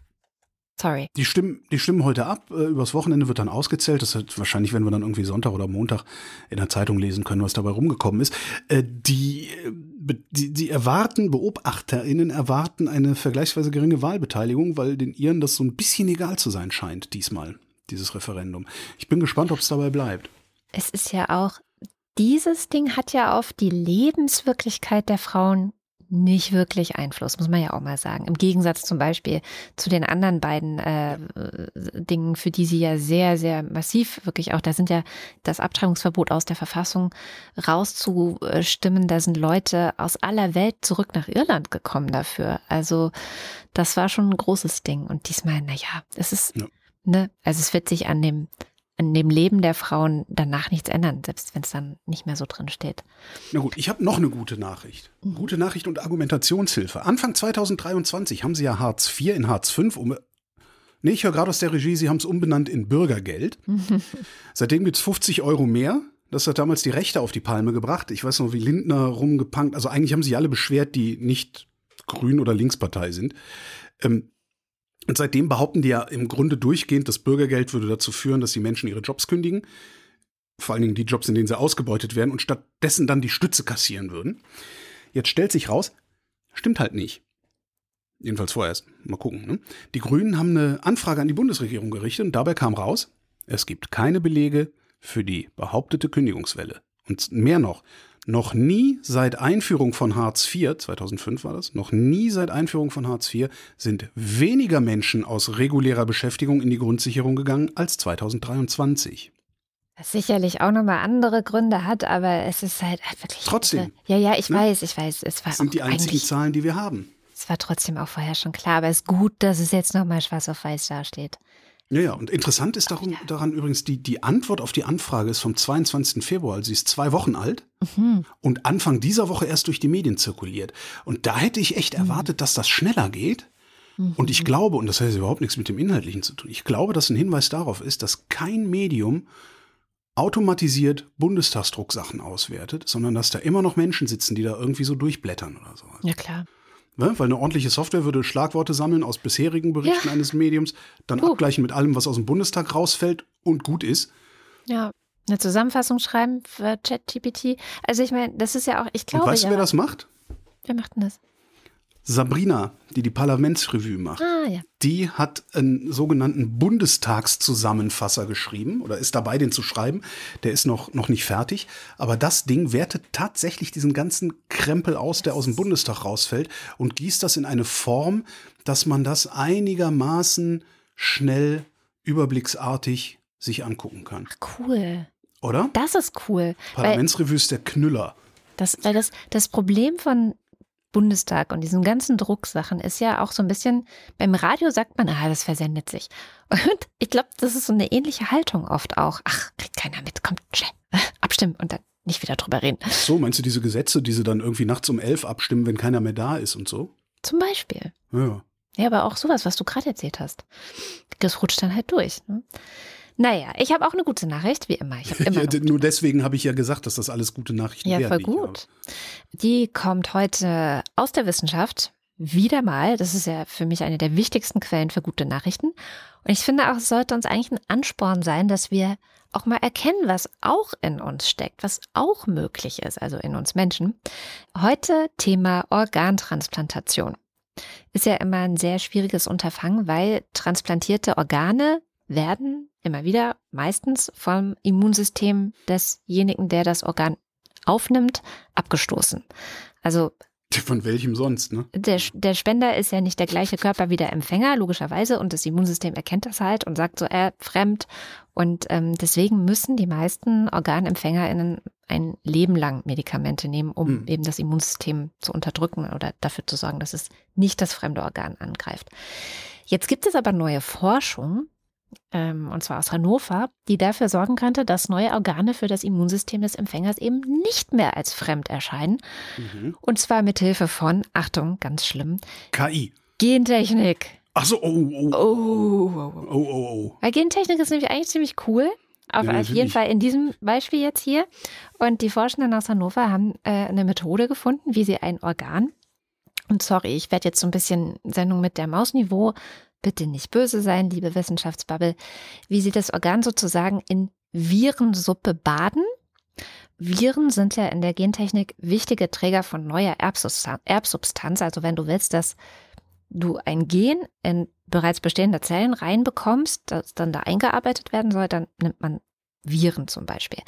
Sorry. Die stimmen, die stimmen heute ab. Äh, übers Wochenende wird dann ausgezählt. Das wird wahrscheinlich, wenn wir dann irgendwie Sonntag oder Montag in der Zeitung lesen können, was dabei rumgekommen ist. Äh, die, die, die erwarten, BeobachterInnen erwarten eine vergleichsweise geringe Wahlbeteiligung, weil den Iren das so ein bisschen egal zu sein scheint, diesmal, dieses Referendum. Ich bin gespannt, ob es dabei bleibt. Es ist ja auch, dieses Ding hat ja auf die Lebenswirklichkeit der Frauen nicht wirklich Einfluss, muss man ja auch mal sagen. Im Gegensatz zum Beispiel zu den anderen beiden äh, Dingen, für die sie ja sehr, sehr massiv wirklich auch, da sind ja das Abtreibungsverbot aus der Verfassung rauszustimmen, da sind Leute aus aller Welt zurück nach Irland gekommen dafür. Also das war schon ein großes Ding. Und diesmal, naja, es ist, ja. ne, also es wird sich an dem an dem Leben der Frauen danach nichts ändern, selbst wenn es dann nicht mehr so drin steht. Na gut, ich habe noch eine gute Nachricht. Gute Nachricht und Argumentationshilfe. Anfang zweitausenddreiundzwanzig haben sie ja Hartz vier in Hartz fünf um. Nee, ich höre gerade aus der Regie, sie haben es umbenannt in Bürgergeld. Seitdem gibt es fünfzig Euro mehr. Das hat damals die Rechte auf die Palme gebracht. Ich weiß noch, wie Lindner rumgepunkt. Also eigentlich haben sich alle beschwert, die nicht Grün- oder Linkspartei sind. Ähm, Und seitdem behaupten die ja im Grunde durchgehend, das Bürgergeld würde dazu führen, dass die Menschen ihre Jobs kündigen. Vor allen Dingen die Jobs, in denen sie ausgebeutet werden und stattdessen dann die Stütze kassieren würden. Jetzt stellt sich raus, stimmt halt nicht. Jedenfalls vorerst. Mal gucken. Ne? Die Grünen haben eine Anfrage an die Bundesregierung gerichtet und dabei kam raus, es gibt keine Belege für die behauptete Kündigungswelle. Und mehr noch, noch nie seit Einführung von Hartz vier, zweitausendfünf war das, noch nie seit Einführung von Hartz vier sind weniger Menschen aus regulärer Beschäftigung in die Grundsicherung gegangen als zweitausenddreiundzwanzig. Was sicherlich auch nochmal andere Gründe hat, aber es ist halt wirklich... Trotzdem. Ja, ja, ich ne? weiß, ich weiß. Es war das sind auch die einzigen Zahlen, die wir haben. Es war trotzdem auch vorher schon klar, aber es ist gut, dass es jetzt nochmal schwarz auf weiß dasteht. Ja, ja, und interessant ist darum, daran übrigens, die, die Antwort auf die Anfrage ist vom zweiundzwanzigsten Februar, also sie ist zwei Wochen alt mhm. und Anfang dieser Woche erst durch die Medien zirkuliert. Und da hätte ich echt erwartet, dass das schneller geht. Mhm. Und ich glaube, und das hat überhaupt nichts mit dem Inhaltlichen zu tun, ich glaube, dass ein Hinweis darauf ist, dass kein Medium automatisiert Bundestagsdrucksachen auswertet, sondern dass da immer noch Menschen sitzen, die da irgendwie so durchblättern oder sowas. Ja, klar. Ne? Weil eine ordentliche Software würde Schlagworte sammeln aus bisherigen Berichten ja. eines Mediums, dann uh. abgleichen mit allem, was aus dem Bundestag rausfällt und gut ist. Ja, eine Zusammenfassung schreiben für ChatGPT. Also ich meine, das ist ja auch, ich glaube Und weißt du, ja, wer das macht? Wer macht denn das? Sabrina, die die Parlamentsrevue macht, ah, ja. die hat einen sogenannten Bundestagszusammenfasser geschrieben oder ist dabei, den zu schreiben. Der ist noch, noch nicht fertig. Aber das Ding wertet tatsächlich diesen ganzen Krempel aus, der aus dem Bundestag rausfällt und gießt das in eine Form, dass man das einigermaßen schnell, überblicksartig sich angucken kann. Ach, cool. Oder? Das ist cool. Parlamentsrevue ist der Knüller. Das, weil das, das Problem von Bundestag und diesen ganzen Drucksachen ist ja auch so ein bisschen, beim Radio sagt man, ah, das versendet sich. Und ich glaube, das ist so eine ähnliche Haltung oft auch. Ach, kriegt keiner mit, kommt schnell, abstimmen und dann nicht wieder drüber reden. Ach so, meinst du diese Gesetze, die sie dann irgendwie nachts um elf abstimmen, wenn keiner mehr da ist und so? Zum Beispiel. Ja. Ja, aber auch sowas, was du gerade erzählt hast. Das rutscht dann halt durch. Ne? Naja, ich habe auch eine gute Nachricht, wie immer. Ich hab immer ja, nur deswegen habe ich ja gesagt, dass das alles gute Nachrichten ja, werden. Ja, voll gut. Die kommt heute aus der Wissenschaft, wieder mal. Das ist ja für mich eine der wichtigsten Quellen für gute Nachrichten. Und ich finde auch, es sollte uns eigentlich ein Ansporn sein, dass wir auch mal erkennen, was auch in uns steckt, was auch möglich ist, also in uns Menschen. Heute Thema Organtransplantation. Ist ja immer ein sehr schwieriges Unterfangen, weil transplantierte Organe werden immer wieder meistens vom Immunsystem desjenigen, der das Organ aufnimmt, abgestoßen. Also von welchem sonst, ne? Der, der Spender ist ja nicht der gleiche Körper wie der Empfänger, logischerweise, und das Immunsystem erkennt das halt und sagt so, äh, fremd. Und ähm, deswegen müssen die meisten OrganempfängerInnen ein Leben lang Medikamente nehmen, um hm. eben das Immunsystem zu unterdrücken oder dafür zu sorgen, dass es nicht das fremde Organ angreift. Jetzt gibt es aber neue Forschung, und zwar aus Hannover, die dafür sorgen könnte, dass neue Organe für das Immunsystem des Empfängers eben nicht mehr als fremd erscheinen. Mhm. Und zwar mit Hilfe von, Achtung, ganz schlimm, K I. Gentechnik. Ach so, oh, oh. Oh, oh, oh. oh, oh. Weil Gentechnik ist nämlich eigentlich ziemlich cool. Auf, ja, auf jeden Fall in diesem Beispiel jetzt hier. Und die Forschenden aus Hannover haben äh, eine Methode gefunden, wie sie ein Organ, und sorry, ich werde jetzt so ein bisschen Sendung mit der Mausniveau, bitte nicht böse sein, liebe Wissenschaftsbubble, wie sie das Organ sozusagen in Virensuppe baden. Viren sind ja in der Gentechnik wichtige Träger von neuer Erbsubstanz. Also wenn du willst, dass du ein Gen in bereits bestehende Zellen reinbekommst, das dann da eingearbeitet werden soll, dann nimmt man Viren zum Beispiel.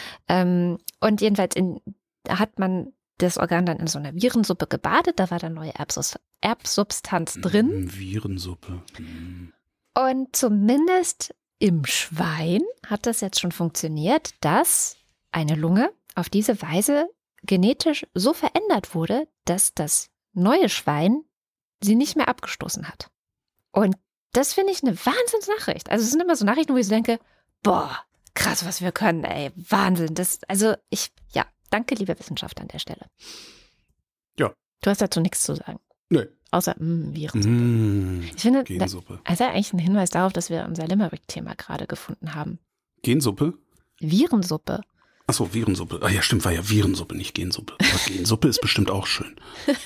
Und jedenfalls in, hat man das Organ dann in so einer Virensuppe gebadet, da war dann neue Erbsus- Erbsubstanz drin. Mm, Virensuppe. Mm. Und zumindest im Schwein hat das jetzt schon funktioniert, dass eine Lunge auf diese Weise genetisch so verändert wurde, dass das neue Schwein sie nicht mehr abgestoßen hat. Und das finde ich eine Wahnsinnsnachricht. Also es sind immer so Nachrichten, wo ich so denke, boah, krass, was wir können, ey, Wahnsinn. Das, also ich, ja. Danke, liebe Wissenschaft an der Stelle. Ja. Du hast dazu nichts zu sagen. Nee. Außer mh, Virensuppe. Mm, ich finde, Gensuppe. Das ist ja eigentlich ein Hinweis darauf, dass wir unser Limerick-Thema gerade gefunden haben. Gensuppe? Virensuppe. Achso, Virensuppe. Ah ja, stimmt, war ja Virensuppe, nicht Gensuppe. Aber Gensuppe ist bestimmt auch schön.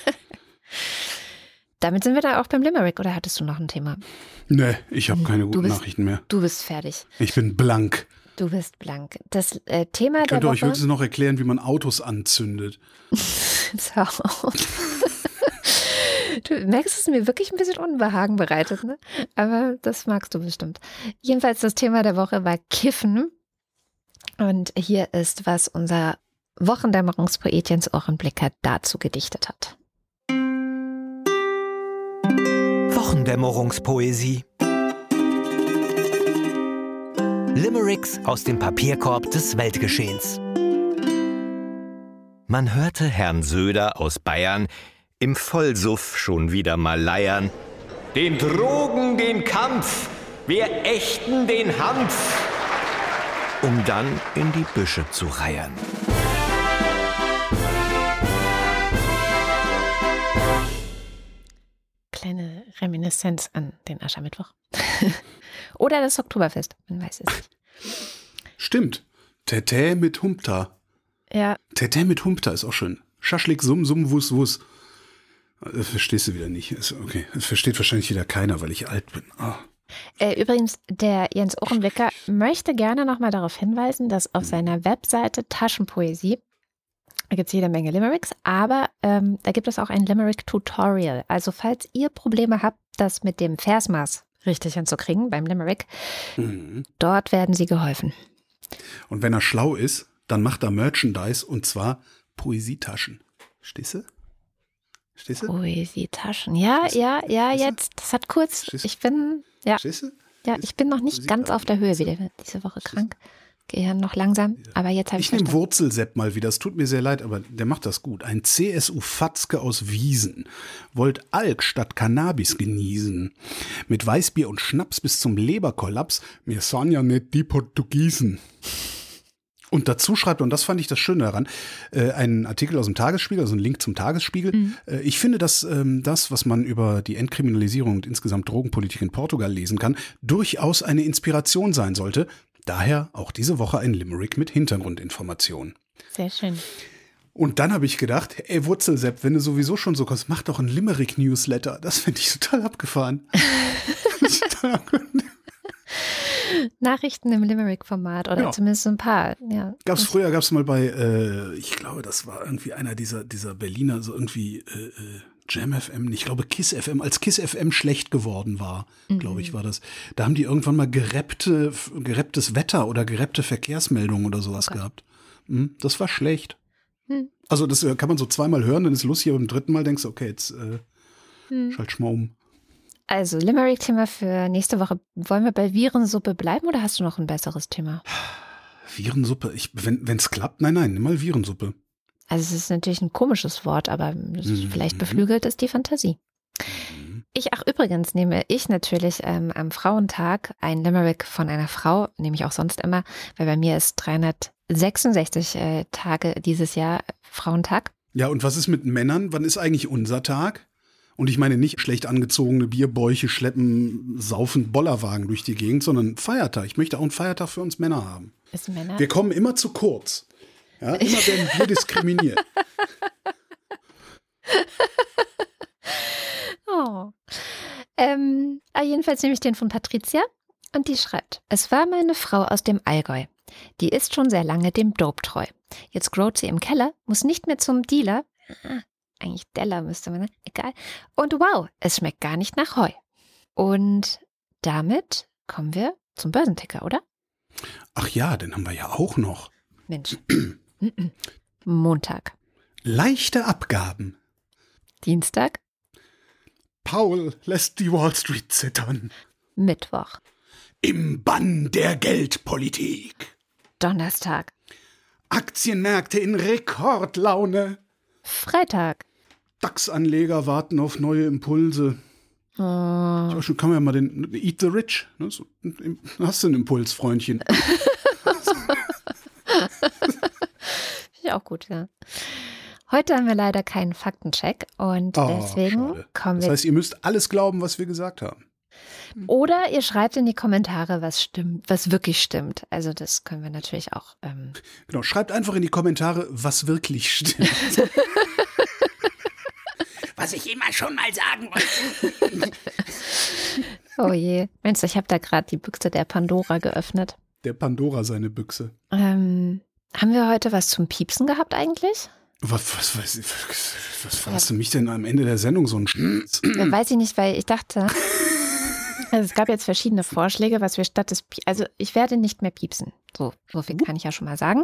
Damit sind wir da auch beim Limerick, oder hattest du noch ein Thema? Nee, ich habe keine guten bist, Nachrichten mehr. Du bist fertig. Ich bin blank. Du bist blank. Das äh, Thema ich der könnte Woche... euch höchstens noch erklären, wie man Autos anzündet. So. Du merkst, dass es mir wirklich ein bisschen Unbehagen bereitet, ne? Aber das magst du bestimmt. Jedenfalls das Thema der Woche war Kiffen. Und hier ist, was unser Wochendämmerungspoet Jens Ohrenblicker dazu gedichtet hat. Wochendämmerungspoesie. Limericks aus dem Papierkorb des Weltgeschehens. Man hörte Herrn Söder aus Bayern im Vollsuff schon wieder mal leiern. Den Drogen, den Kampf, Wir ächten den Hanf, um dann in die Büsche zu reiern. Kleine Reminiszenz an den Aschermittwoch. Oder das Oktoberfest, man weiß es nicht. Stimmt. Tete mit Humpta. Ja. Tete mit Humpta ist auch schön. Schaschlik, Summ, Summ, Wuss, Wuss. Das verstehst du wieder nicht. Ist okay. Das versteht wahrscheinlich wieder keiner, weil ich alt bin. Oh. Äh, übrigens, der Jens Ohrenblicker möchte gerne nochmal darauf hinweisen, dass auf seiner Webseite Taschenpoesie, da gibt es jede Menge Limericks, aber ähm, da gibt es auch ein Limerick-Tutorial. Also falls ihr Probleme habt, das mit dem Versmaß richtig hinzukriegen beim Limerick, mhm. dort werden sie geholfen. Und wenn er schlau ist, dann macht er Merchandise und zwar Poesietaschen. Stehst du? Stehst du? Poesietaschen. Ja, Stehst ja, ja, Stehst jetzt. Das hat kurz. Stehst ich bin, ja. Stehst du? Ja, ich bin noch nicht ganz auf der Höhe wieder diese Woche krank. Gehirn noch langsam, aber jetzt habe ich Ich nehme Wurzelsepp mal wieder, es tut mir sehr leid, aber der macht das gut. Ein C S U-Fatzke aus Wiesen wollt Alk statt Cannabis genießen. Mit Weißbier und Schnaps bis zum Leberkollaps, mir sind ja nicht die Portugiesen. Und dazu schreibt, und das fand ich das Schöne daran, äh, einen Artikel aus dem Tagesspiegel, also ein Link zum Tagesspiegel. Mhm. Äh, ich finde, dass ähm, das, was man über die Entkriminalisierung und insgesamt Drogenpolitik in Portugal lesen kann, durchaus eine Inspiration sein sollte. Daher auch diese Woche ein Limerick mit Hintergrundinformationen. Sehr schön. Und dann habe ich gedacht, ey Wurzelsepp, wenn du sowieso schon so kommst, mach doch ein Limerick-Newsletter. Das finde ich total abgefahren. Nachrichten im Limerick-Format oder ja. zumindest ein paar. Ja. Gab's früher, gab es mal bei, äh, ich glaube, das war irgendwie einer dieser, dieser Berliner, so irgendwie äh, Jam F M, ich glaube Kiss F M, als Kiss F M schlecht geworden war, mhm. glaube ich, war das. Da haben die irgendwann mal gerappte, gerapptes Wetter oder gerappte Verkehrsmeldungen oder sowas okay. gehabt. Hm, das war schlecht. Hm. Also das kann man so zweimal hören, dann ist lustig, aber beim dritten Mal denkst du, okay, jetzt äh, hm. schalt mal um. Also Limerick-Thema für nächste Woche. Wollen wir bei Virensuppe bleiben oder hast du noch ein besseres Thema? Virensuppe, ich, wenn es klappt, nein, nein, nimm mal Virensuppe. Also es ist natürlich ein komisches Wort, aber mhm. vielleicht beflügelt es die Fantasie. Mhm. Ich, ach übrigens, nehme ich natürlich ähm, am Frauentag ein Limerick von einer Frau, nehme ich auch sonst immer, weil bei mir ist dreihundertsechsundsechzig äh, Tage dieses Jahr Frauentag. Ja, und was ist mit Männern? Wann ist eigentlich unser Tag? Und ich meine nicht schlecht angezogene Bierbäuche schleppen, saufen Bollerwagen durch die Gegend, sondern Feiertag. Ich möchte auch einen Feiertag für uns Männer haben. Ist Männer? Wir kommen immer zu kurz. Ja, immer werden wir diskriminiert. oh. Ähm, jedenfalls nehme ich den von Patricia und die schreibt: Es war meine Frau aus dem Allgäu. Die ist schon sehr lange dem Dope treu. Jetzt growt sie im Keller, muss nicht mehr zum Dealer. Eigentlich Deller müsste man, ne? Egal. Und wow, es schmeckt gar nicht nach Heu. Und damit kommen wir zum Börsenticker, oder? Ach ja, den haben wir ja auch noch. Mensch. Montag. Leichte Abgaben. Dienstag. Paul lässt die Wall Street zittern. Mittwoch. Im Bann der Geldpolitik. Donnerstag. Aktienmärkte in Rekordlaune. Freitag. DAX-Anleger warten auf neue Impulse. Oh. Ja, schon kann man ja mal den Eat the Rich. Ne? So, hast du einen Impuls, Freundchen. Finde ich auch gut, ja. Heute haben wir leider keinen Faktencheck und oh, deswegen schade. kommen wir. Das heißt, ihr müsst alles glauben, was wir gesagt haben. Oder ihr schreibt in die Kommentare, was stimmt, was wirklich stimmt. Also das können wir natürlich auch. Ähm genau, schreibt einfach in die Kommentare, was wirklich stimmt. Was ich immer schon mal sagen wollte. Oh je. Mensch, ich habe da gerade die Büchse der Pandora geöffnet. Der Pandora seine Büchse. Ähm, haben wir heute was zum Piepsen gehabt eigentlich? Was, was, was, was, was fragst ja. du mich denn am Ende der Sendung so ein Schmitz? Ja, weiß ich nicht, weil ich dachte, also es gab jetzt verschiedene Vorschläge, was wir statt des, Pie- also ich werde nicht mehr piepsen. So, so viel kann ich ja schon mal sagen.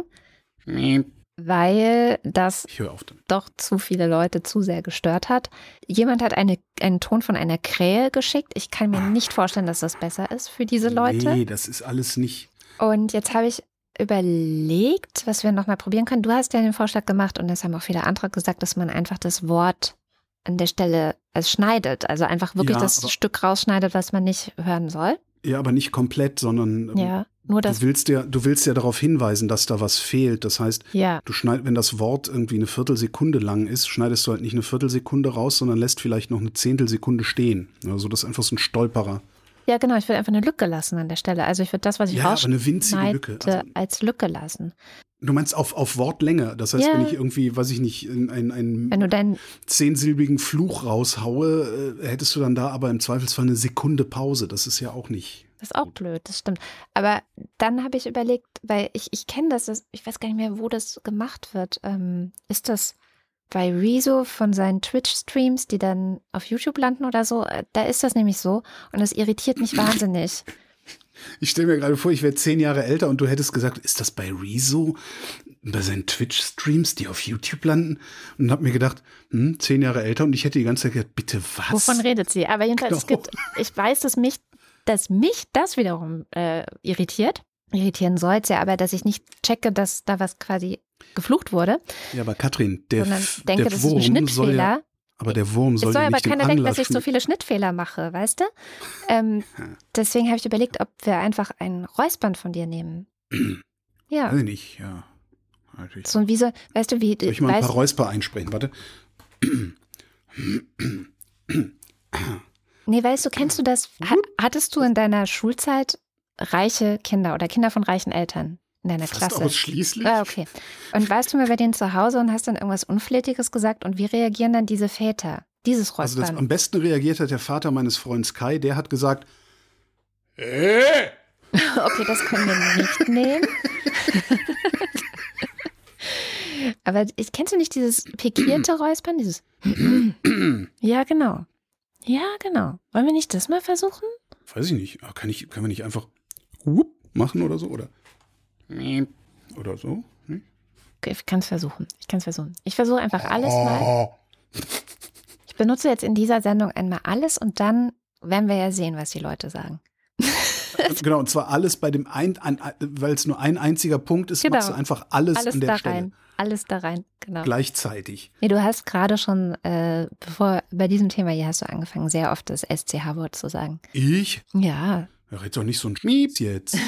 Weil das doch zu viele Leute zu sehr gestört hat. Jemand hat eine, einen Ton von einer Krähe geschickt. Ich kann mir nicht vorstellen, dass das besser ist für diese Leute. Nee, das ist alles nicht. Und jetzt habe ich überlegt, was wir nochmal probieren können. Du hast ja den Vorschlag gemacht und das haben auch viele andere gesagt, dass man einfach das Wort an der Stelle es schneidet. Also einfach wirklich ja, das Stück rausschneidet, was man nicht hören soll. Ja, aber nicht komplett, sondern ähm, ja, nur das du willst ja, du willst ja darauf hinweisen, dass da was fehlt. Das heißt, ja. du schneid, wenn das Wort irgendwie eine Viertelsekunde lang ist, schneidest du halt nicht eine Viertelsekunde raus, sondern lässt vielleicht noch eine Zehntelsekunde stehen. Also das ist einfach so ein Stolperer. Ja, genau, ich würde einfach eine Lücke lassen an der Stelle. Also ich würde das, was ich ja, aber eine winzige Lücke. Also, als Lücke lassen. Du meinst auf, auf Wortlänge. Das heißt, ja. wenn ich irgendwie, weiß ich nicht, einen, einen wenn du dein zehnsilbigen Fluch raushaue, äh, hättest du dann da aber im Zweifelsfall eine Sekunde Pause. Das ist ja auch nicht. Das ist auch blöd, das stimmt. Aber dann habe ich überlegt, weil ich, ich kenne das, das, ich weiß gar nicht mehr, wo das gemacht wird. Ähm, ist das bei Rezo von seinen Twitch-Streams, die dann auf YouTube landen oder so? Da ist das nämlich so und das irritiert mich wahnsinnig. Ich stelle mir gerade vor, ich wäre zehn Jahre älter und du hättest gesagt, ist das bei Rezo, bei seinen Twitch-Streams, die auf YouTube landen? Und habe mir gedacht, hm, zehn Jahre älter und ich hätte die ganze Zeit gedacht, bitte was? Wovon redet sie? Aber jedenfalls, genau. es gibt, ich weiß, dass mich, dass mich das wiederum äh, irritiert. Irritieren soll es ja, aber dass ich nicht checke, dass da was quasi geflucht wurde. Ja, aber Katrin, der, sondern denke, der das Wurm ist ein Schnittfehler. soll ja, aber der Wurm soll, es soll ja aber nicht keiner den denken, Angler dass ich so viele Schnittfehler mache, weißt du? Ähm, deswegen habe ich überlegt, ob wir einfach ein Räuspern von dir nehmen. Ja. Weiß ich nicht, ja. Natürlich. So wie so, weißt du, wie. Soll ich mal ein weißt, paar Räusper einsprechen? Warte. Nee, weißt du, kennst du das? Ha, hattest du in deiner Schulzeit reiche Kinder oder Kinder von reichen Eltern in deiner Fast Klasse? ausschließlich. Ah, okay. Und warst du mal bei denen zu Hause und hast dann irgendwas Unflätiges gesagt und wie reagieren dann diese Väter? Dieses Räuspern. Also das, am besten reagiert hat der Vater meines Freundes Kai, der hat gesagt, äh! Okay, das können wir nicht nehmen. Aber ich, kennst du nicht dieses pikierte Räuspern? Dieses Ja, genau. Ja, genau. Wollen wir nicht das mal versuchen? Weiß ich nicht. Kann ich, können wir nicht einfach whoop machen oder so? Oder, oder so? Hm? Okay, ich kann es versuchen. Ich kann es versuchen. Ich versuche einfach alles mal. Ich benutze jetzt in dieser Sendung einmal alles und dann werden wir ja sehen, was die Leute sagen. Genau, und zwar alles bei dem ein, ein weil es nur ein einziger Punkt ist, genau. machst du einfach alles, alles an der da Stelle. Rein. Alles da rein, genau. Gleichzeitig. Nee, du hast gerade schon, äh, bevor bei diesem Thema hier hast du angefangen, sehr oft das S C H-Wort zu sagen. Ich? Ja. Ja, red doch nicht so ein Schmied jetzt.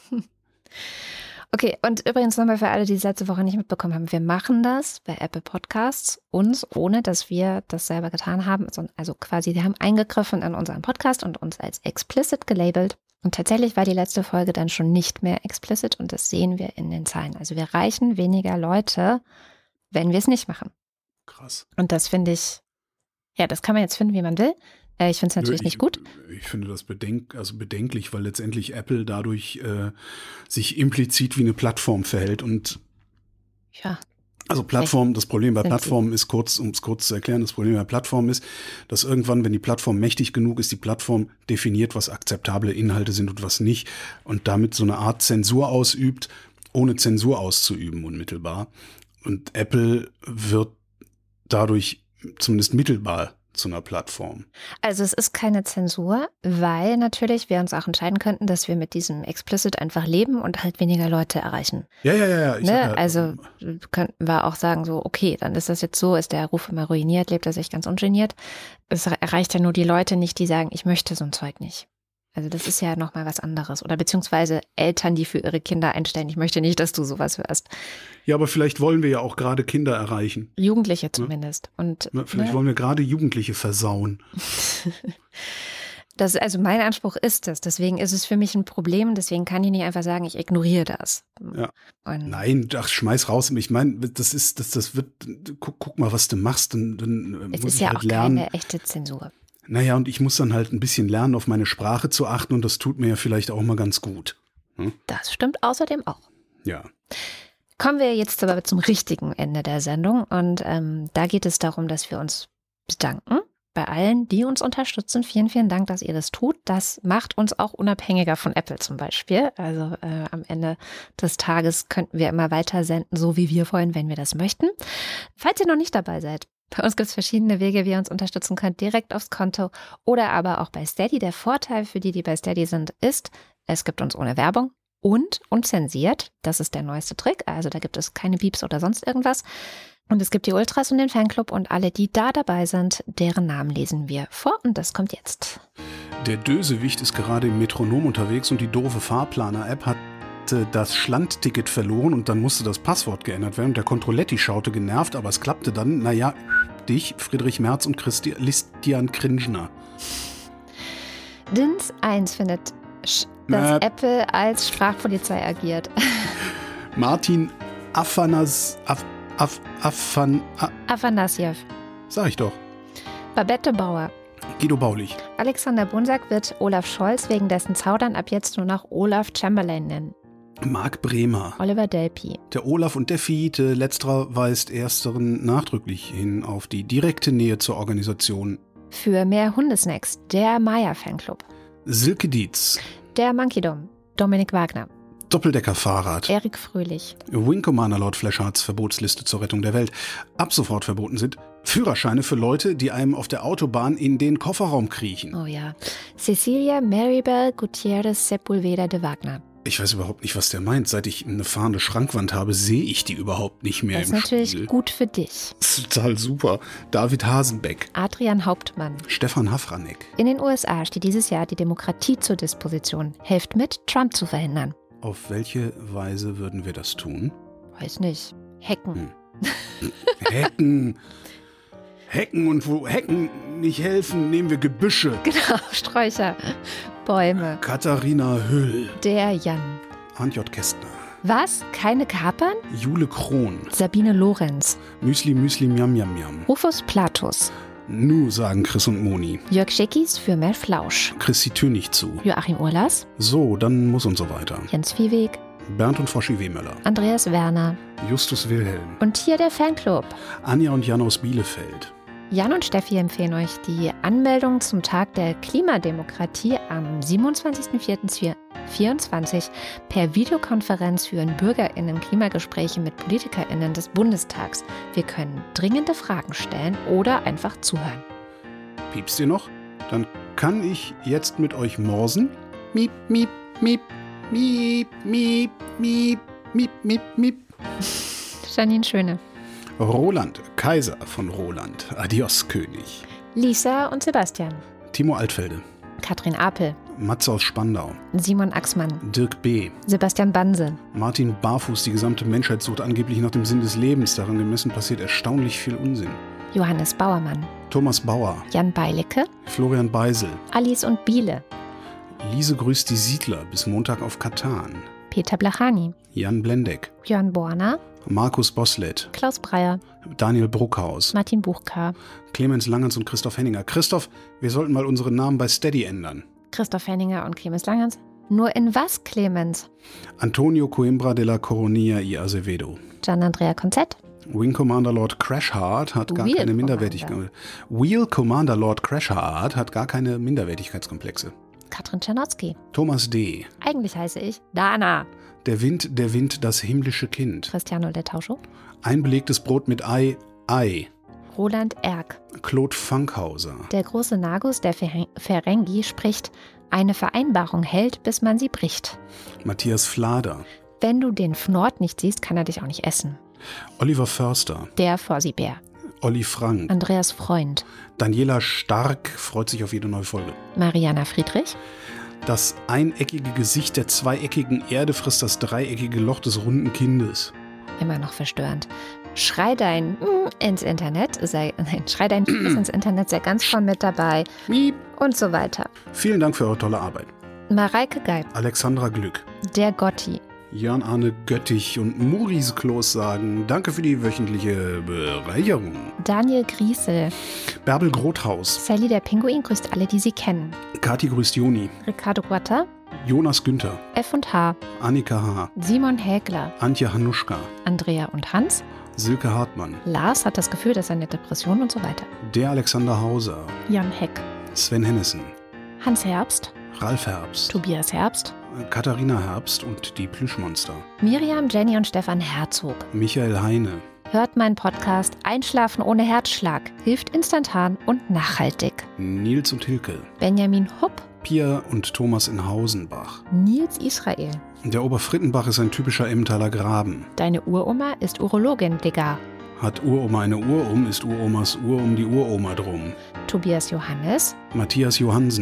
Okay, und übrigens nochmal für alle, die es letzte Woche nicht mitbekommen haben, wir machen das bei Apple Podcasts uns, ohne dass wir das selber getan haben. Also quasi, wir haben eingegriffen in unseren Podcast und uns als explicit gelabelt. Und tatsächlich war die letzte Folge dann schon nicht mehr explicit und das sehen wir in den Zahlen. Also wir erreichen weniger Leute, wenn wir es nicht machen. Krass. Und das finde ich, ja, das kann man jetzt finden, wie man will. Äh, ich finde es natürlich Nö, ich, nicht gut. Ich finde das bedenk, also bedenklich, weil letztendlich Apple dadurch äh, sich implizit wie eine Plattform verhält. Und ja. Also Plattform, das Problem bei Plattformen ist kurz, um es kurz zu erklären, das Problem bei Plattformen ist, dass irgendwann, wenn die Plattform mächtig genug ist, die Plattform definiert, was akzeptable Inhalte sind und was nicht und damit so eine Art Zensur ausübt, ohne Zensur auszuüben unmittelbar. Und Apple wird dadurch zumindest mittelbar zu einer Plattform. Also es ist keine Zensur, weil natürlich wir uns auch entscheiden könnten, dass wir mit diesem Explicit einfach leben und halt weniger Leute erreichen. Ja, ja, ja. ja. Ich ne? ja also könnten wir auch sagen so, okay, dann ist das jetzt so, ist der Ruf immer ruiniert, lebt er sich ganz ungeniert. Es erreicht ja nur die Leute nicht, die sagen, ich möchte so ein Zeug nicht. Also das ist ja nochmal was anderes. Oder beziehungsweise Eltern, die für ihre Kinder einstellen, ich möchte nicht, dass du sowas hörst. Ja, aber vielleicht wollen wir ja auch gerade Kinder erreichen. Jugendliche zumindest. Und, Na, vielleicht ne? wollen wir gerade Jugendliche versauen. Das, also mein Anspruch ist das. Deswegen ist es für mich ein Problem. Deswegen kann ich nicht einfach sagen, ich ignoriere das. Ja. Und Nein, ach, schmeiß raus. Ich meine, das ist, das, das wird, guck, guck mal, was du machst. Dann, dann es muss ist ich ja halt auch lernen. keine echte Zensur. Naja, und ich muss dann halt ein bisschen lernen, auf meine Sprache zu achten und das tut mir ja vielleicht auch mal ganz gut. Hm? Das stimmt außerdem auch. Ja. Kommen wir jetzt aber zum richtigen Ende der Sendung und ähm, da geht es darum, dass wir uns bedanken bei allen, die uns unterstützen. Vielen, vielen Dank, dass ihr das tut. Das macht uns auch unabhängiger von Apple zum Beispiel. Also äh, am Ende des Tages könnten wir immer weiter senden, so wie wir wollen, wenn wir das möchten. Falls ihr noch nicht dabei seid, bei uns gibt es verschiedene Wege, wie ihr uns unterstützen könnt, direkt aufs Konto oder aber auch bei Steady. Der Vorteil für die, die bei Steady sind, ist, es gibt uns ohne Werbung und unzensiert. Das ist der neueste Trick. Also da gibt es keine Beeps oder sonst irgendwas. Und es gibt die Ultras und den Fanclub und alle, die da dabei sind, deren Namen lesen wir vor und das kommt jetzt. Der Dösewicht ist gerade im Metronom unterwegs und die doofe Fahrplaner-App hat das Schlandticket verloren und dann musste das Passwort geändert werden. Und der Kontrolletti schaute genervt, aber es klappte dann. Naja, dich, Friedrich Merz und Christian Krinschner. Dins eins findet, dass äh. Apple als Sprachpolizei agiert. Martin Afanas, Af, Af, Afan, Af, Afanassjew. Sag ich doch. Babette Bauer. Guido Baulich. Alexander Bunsack wird Olaf Scholz wegen dessen Zaudern ab jetzt nur noch Olaf Chamberlain nennen. Marc Bremer. Oliver Delpi. Der Olaf und der Fiete, letzterer weist ersteren nachdrücklich hin auf die direkte Nähe zur Organisation. Für mehr Hundesnacks, der Maya-Fanclub. Silke Dietz. Der Monkeydom, Dominik Wagner. Doppeldeckerfahrrad. Erik Fröhlich. Wing Commander Lord Fleshards Verbotsliste zur Rettung der Welt. Ab sofort verboten sind Führerscheine für Leute, die einem auf der Autobahn in den Kofferraum kriechen. Oh ja. Cecilia Maribel Gutierrez Sepulveda de Wagner. Ich weiß überhaupt nicht, was der meint. Seit ich eine fahrende Schrankwand habe, sehe ich die überhaupt nicht mehr im Spiel. Das ist natürlich gut für dich. Das ist total super. David Hasenbeck. Adrian Hauptmann. Stefan Hafranek. In den U S A steht dieses Jahr die Demokratie zur Disposition. Helft mit, Trump zu verhindern. Auf welche Weise würden wir das tun? Weiß nicht. Hacken. Hm. Hacken. Hacken und wo Hacken nicht helfen, nehmen wir Gebüsche. Genau, Sträucher, Bäume. Katharina Hüll. Der Jan. Arndt J. Kästner. Was? Keine Kapern? Jule Krohn. Sabine Lorenz. Müsli, Müsli, Miam, Miam, Miam. Rufus Platus. Nu, sagen Chris und Moni. Jörg Schickis für mehr Flausch. Chris die Tür nicht zu. Joachim Urlas. So, dann muss und so weiter. Jens Viehweg. Bernd und Foschi Wehmöller. Andreas Werner. Justus Wilhelm. Und hier der Fanclub. Anja und Jan aus Bielefeld. Jan und Steffi empfehlen euch die Anmeldung zum Tag der Klimademokratie am siebenundzwanzigsten vierten zweitausendvierundzwanzig per Videokonferenz führen BürgerInnen Klimagespräche mit PolitikerInnen des Bundestags. Wir können dringende Fragen stellen oder einfach zuhören. Piepst ihr noch? Dann kann ich jetzt mit euch morsen. Miep, miep, miep, miep, miep, miep, miep, miep, miep. Janine Schöne. Roland, Kaiser von Roland. Adios, König. Lisa und Sebastian. Timo Altfelde. Katrin Apel. Matze aus Spandau. Simon Axmann. Dirk B. Sebastian Banse. Martin Barfuß. Die gesamte Menschheit sucht angeblich nach dem Sinn des Lebens. Daran gemessen passiert erstaunlich viel Unsinn. Johannes Bauermann. Thomas Bauer. Jan Beilecke. Florian Beisel. Alice und Biele. Liese grüßt die Siedler. Bis Montag auf Katan. Peter Blachani. Jan Blendeck. Björn Borner. Markus Boslett. Klaus Breyer. Daniel Bruckhaus. Martin Buchka. Clemens Langens und Christoph Henninger. Christoph, wir sollten mal unsere Namen bei Steady ändern. Christoph Henninger und Clemens Langens. Nur in was, Clemens? Antonio Coimbra de la Coronilla y Azevedo. Gian Andrea Konzett. Wing Commander Lord Crashheart hat gar Wheel keine Minderwertigkeit. Wheel Commander Lord Crashheart hat gar keine Minderwertigkeitskomplexe. Katrin Czernotzki. Thomas D. Eigentlich heiße ich Dana. Der Wind, der Wind, das himmlische Kind. Cristiano Del Tauscho. Ein belegtes Brot mit Ei, Ei. Roland Erck. Claude Fankhauser. Der große Nagus der Ferengi spricht, eine Vereinbarung hält, bis man sie bricht. Matthias Flader. Wenn du den Fnord nicht siehst, kann er dich auch nicht essen. Oliver Förster. Der Fossibär. Olli Frank. Andreas Freund. Daniela Stark freut sich auf jede neue Folge. Mariana Friedrich. Das eineckige Gesicht der zweieckigen Erde frisst das dreieckige Loch des runden Kindes. Immer noch verstörend. Schrei dein mm, ins Internet, sei, nein, schrei dein mm. ins Internet, sei ganz vorn mit dabei. Miep. Und so weiter. Vielen Dank für eure tolle Arbeit. Mareike Geib. Alexandra Glück. Der Gotti. Jörn Arne Göttich und Maurice Kloß sagen Danke für die wöchentliche Bereicherung. Daniel Griesel. Bärbel Grothaus. Sally der Pinguin grüßt alle, die sie kennen. Kathi grüßt Joni. Ricardo Guatta. Jonas Günther. F und H. Annika H. Simon Hägler. Antje Hanuschka. Andrea und Hans. Silke Hartmann. Lars hat das Gefühl, dass er eine Depression und so weiter. Der Alexander Hauser. Jan Heck. Sven Hennessen. Hans Herbst. Ralf Herbst. Tobias Herbst. Katharina Herbst und die Plüschmonster. Miriam, Jenny und Stefan Herzog. Michael Heine. Hört meinen Podcast Einschlafen ohne Herzschlag. Hilft instantan und nachhaltig. Nils und Hilke. Benjamin Hupp. Pia und Thomas in Hausenbach. Nils Israel. Der Oberfrittenbach ist ein typischer Emmentaler Graben. Deine Uroma ist Urologin, Digga. Hat Uroma eine Uhr um, ist Uromas Uhr um die Uroma drum. Tobias Johannes. Matthias Johansen.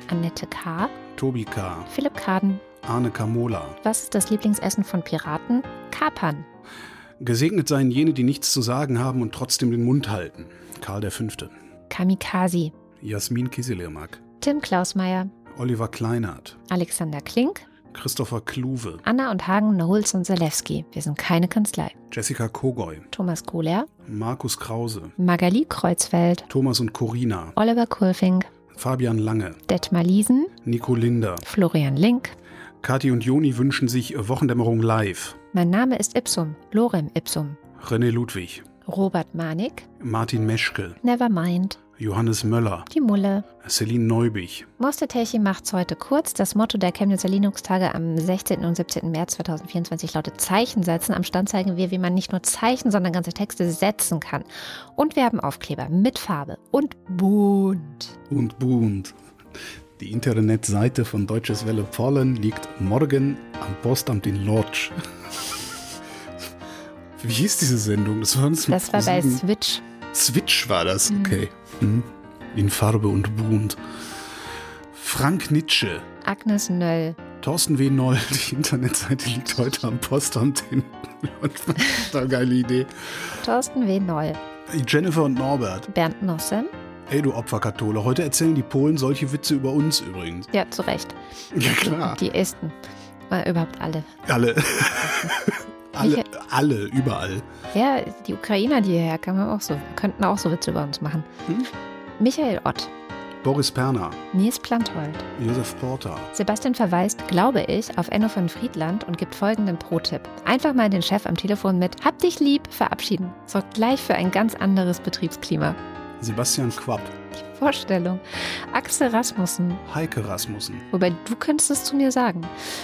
Annette K., Tobi K., Philipp Kaden, Arne Kamola. Was ist das Lieblingsessen von Piraten? Kapern. Gesegnet seien jene, die nichts zu sagen haben und trotzdem den Mund halten. Karl der Fünfte. Kamikaze. Jasmin Kieselirmak. Tim Klausmeier. Oliver Kleinert. Alexander Klink. Christopher Kluwe. Anna und Hagen, Nohuls und Zalewski. Wir sind keine Kanzlei. Jessica Kogoy. Thomas Kohler. Markus Krause. Magali Kreuzfeld. Thomas und Corina. Oliver Kulfing. Fabian Lange. Detmar Liesen. Nico Linder. Florian Link. Kathi und Joni wünschen sich Wochendämmerung live. Mein Name ist Ipsum. Lorem Ipsum. René Ludwig. Robert Manik. Martin Meschke. Nevermind. Johannes Möller. Die Mulle. Celine Neubich. Mostetechi macht's heute kurz. Das Motto der Chemnitzer Linux-Tage am sechzehnten und siebzehnten März zweitausendvierundzwanzig lautet Zeichen setzen. Am Stand zeigen wir, wie man nicht nur Zeichen, sondern ganze Texte setzen kann. Und wir haben Aufkleber mit Farbe und bunt. Und bunt. Die Internetseite von Deutsches Welle Pollen liegt morgen am Postamt in Lodz. Wie hieß diese Sendung? Das war, das das war bei Switch. Switch war das, okay. Mhm. In Farbe und bunt. Frank Nitsche. Agnes Nöll. Thorsten W. Noll. Die Internetseite liegt heute am Postamt in Lodz. Das ist eine geile Idee. Thorsten W. Noll. Jennifer und Norbert. Bernd Nossem. Ey, du Opferkathole, heute erzählen die Polen solche Witze über uns übrigens. Ja, zu Recht. Ja, klar. Die Esten. Äh, überhaupt alle. Alle. alle, alle, überall. Ja, die Ukrainer, die hierher kamen, auch so, könnten auch so Witze über uns machen. Hm? Michael Ott. Boris Perner. Nils Planthold. Josef Porter. Sebastian verweist, glaube ich, auf Enno von Friedland und gibt folgenden Pro-Tipp. Einfach mal den Chef am Telefon mit Hab dich lieb verabschieden. Sorgt gleich für ein ganz anderes Betriebsklima. Sebastian Quapp. Die Vorstellung. Axel Rasmussen. Heike Rasmussen. Wobei, du könntest es zu mir sagen.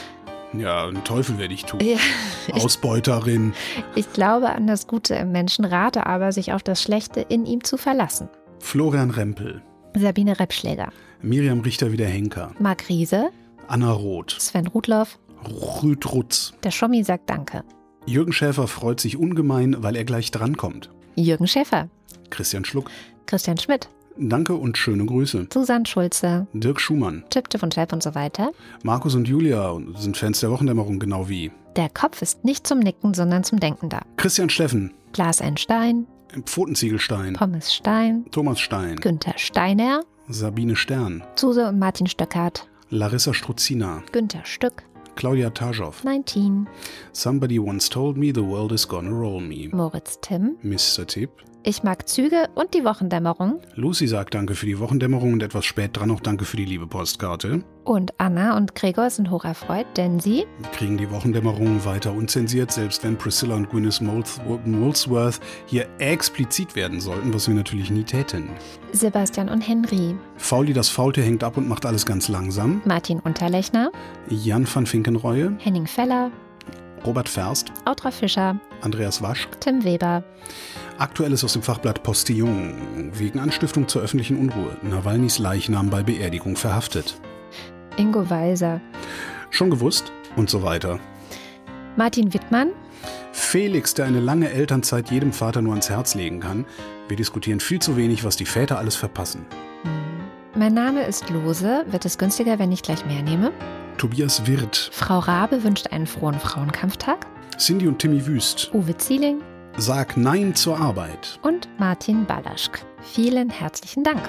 Ja, einen Teufel werde ich tun. Ja, Ausbeuterin. Ich, ich glaube an das Gute im Menschen, rate aber, sich auf das Schlechte in ihm zu verlassen. Florian Rempel. Sabine Reppschläger. Miriam Richter-Wieder-Henker. Marc Riese. Anna Roth. Sven Rudloff. Rüd Rutz. Der Schommi sagt Danke. Jürgen Schäfer freut sich ungemein, weil er gleich drankommt. Jürgen Schäfer. Christian Schluck. Christian Schmidt. Danke und schöne Grüße. Susanne Schulze. Dirk Schumann. Tipp, Tipp und Chef und so weiter. Markus und Julia sind Fans der Wochendämmerung, genau wie. Der Kopf ist nicht zum Nicken, sondern zum Denken da. Christian Steffen. Glas ein Stein. Pfotenziegelstein. Pommes Stein. Thomas Stein. Günther Steiner. Sabine Stern. Suse und Martin Stöckert. Larissa Struzina. Günther Stück. Claudia Taschow. neunzehn. Somebody once told me the world is gonna roll me. Moritz Timm. Mister Tipp. Ich mag Züge und die Wochendämmerung. Lucy sagt Danke für die Wochendämmerung und etwas spät dran auch Danke für die liebe Postkarte. Und Anna und Gregor sind hocherfreut, denn sie kriegen die Wochendämmerung weiter unzensiert, selbst wenn Priscilla und Gwyneth Molesworth hier explizit werden sollten, was wir natürlich nie täten. Sebastian und Henry. Fauli das Faulte hängt ab und macht alles ganz langsam. Martin Unterlechner. Jan van Finkenreue. Henning Feller. Robert Ferst. Autra Fischer. Andreas Wasch. Tim Weber. Aktuelles aus dem Fachblatt Postillon. Wegen Anstiftung zur öffentlichen Unruhe. Nawalnys Leichnam bei Beerdigung verhaftet. Ingo Weiser. Schon gewusst? Und so weiter. Martin Wittmann. Felix, der eine lange Elternzeit jedem Vater nur ans Herz legen kann. Wir diskutieren viel zu wenig, was die Väter alles verpassen. Mein Name ist Lose. Wird es günstiger, wenn ich gleich mehr nehme? Tobias Wirth. Frau Rabe wünscht einen frohen Frauenkampftag. Cindy und Timmy Wüst. Uwe Zieling. Sag Nein zur Arbeit. Und Martin Balaschk. Vielen herzlichen Dank.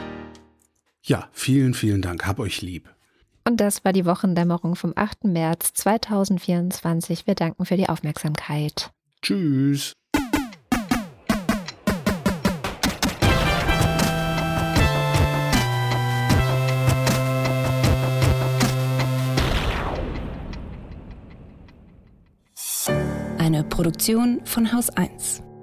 Ja, vielen, vielen Dank. Hab euch lieb. Und das war die Wochendämmerung vom achten März zweitausendvierundzwanzig. Wir danken für die Aufmerksamkeit. Tschüss. Eine Produktion von Haus eins.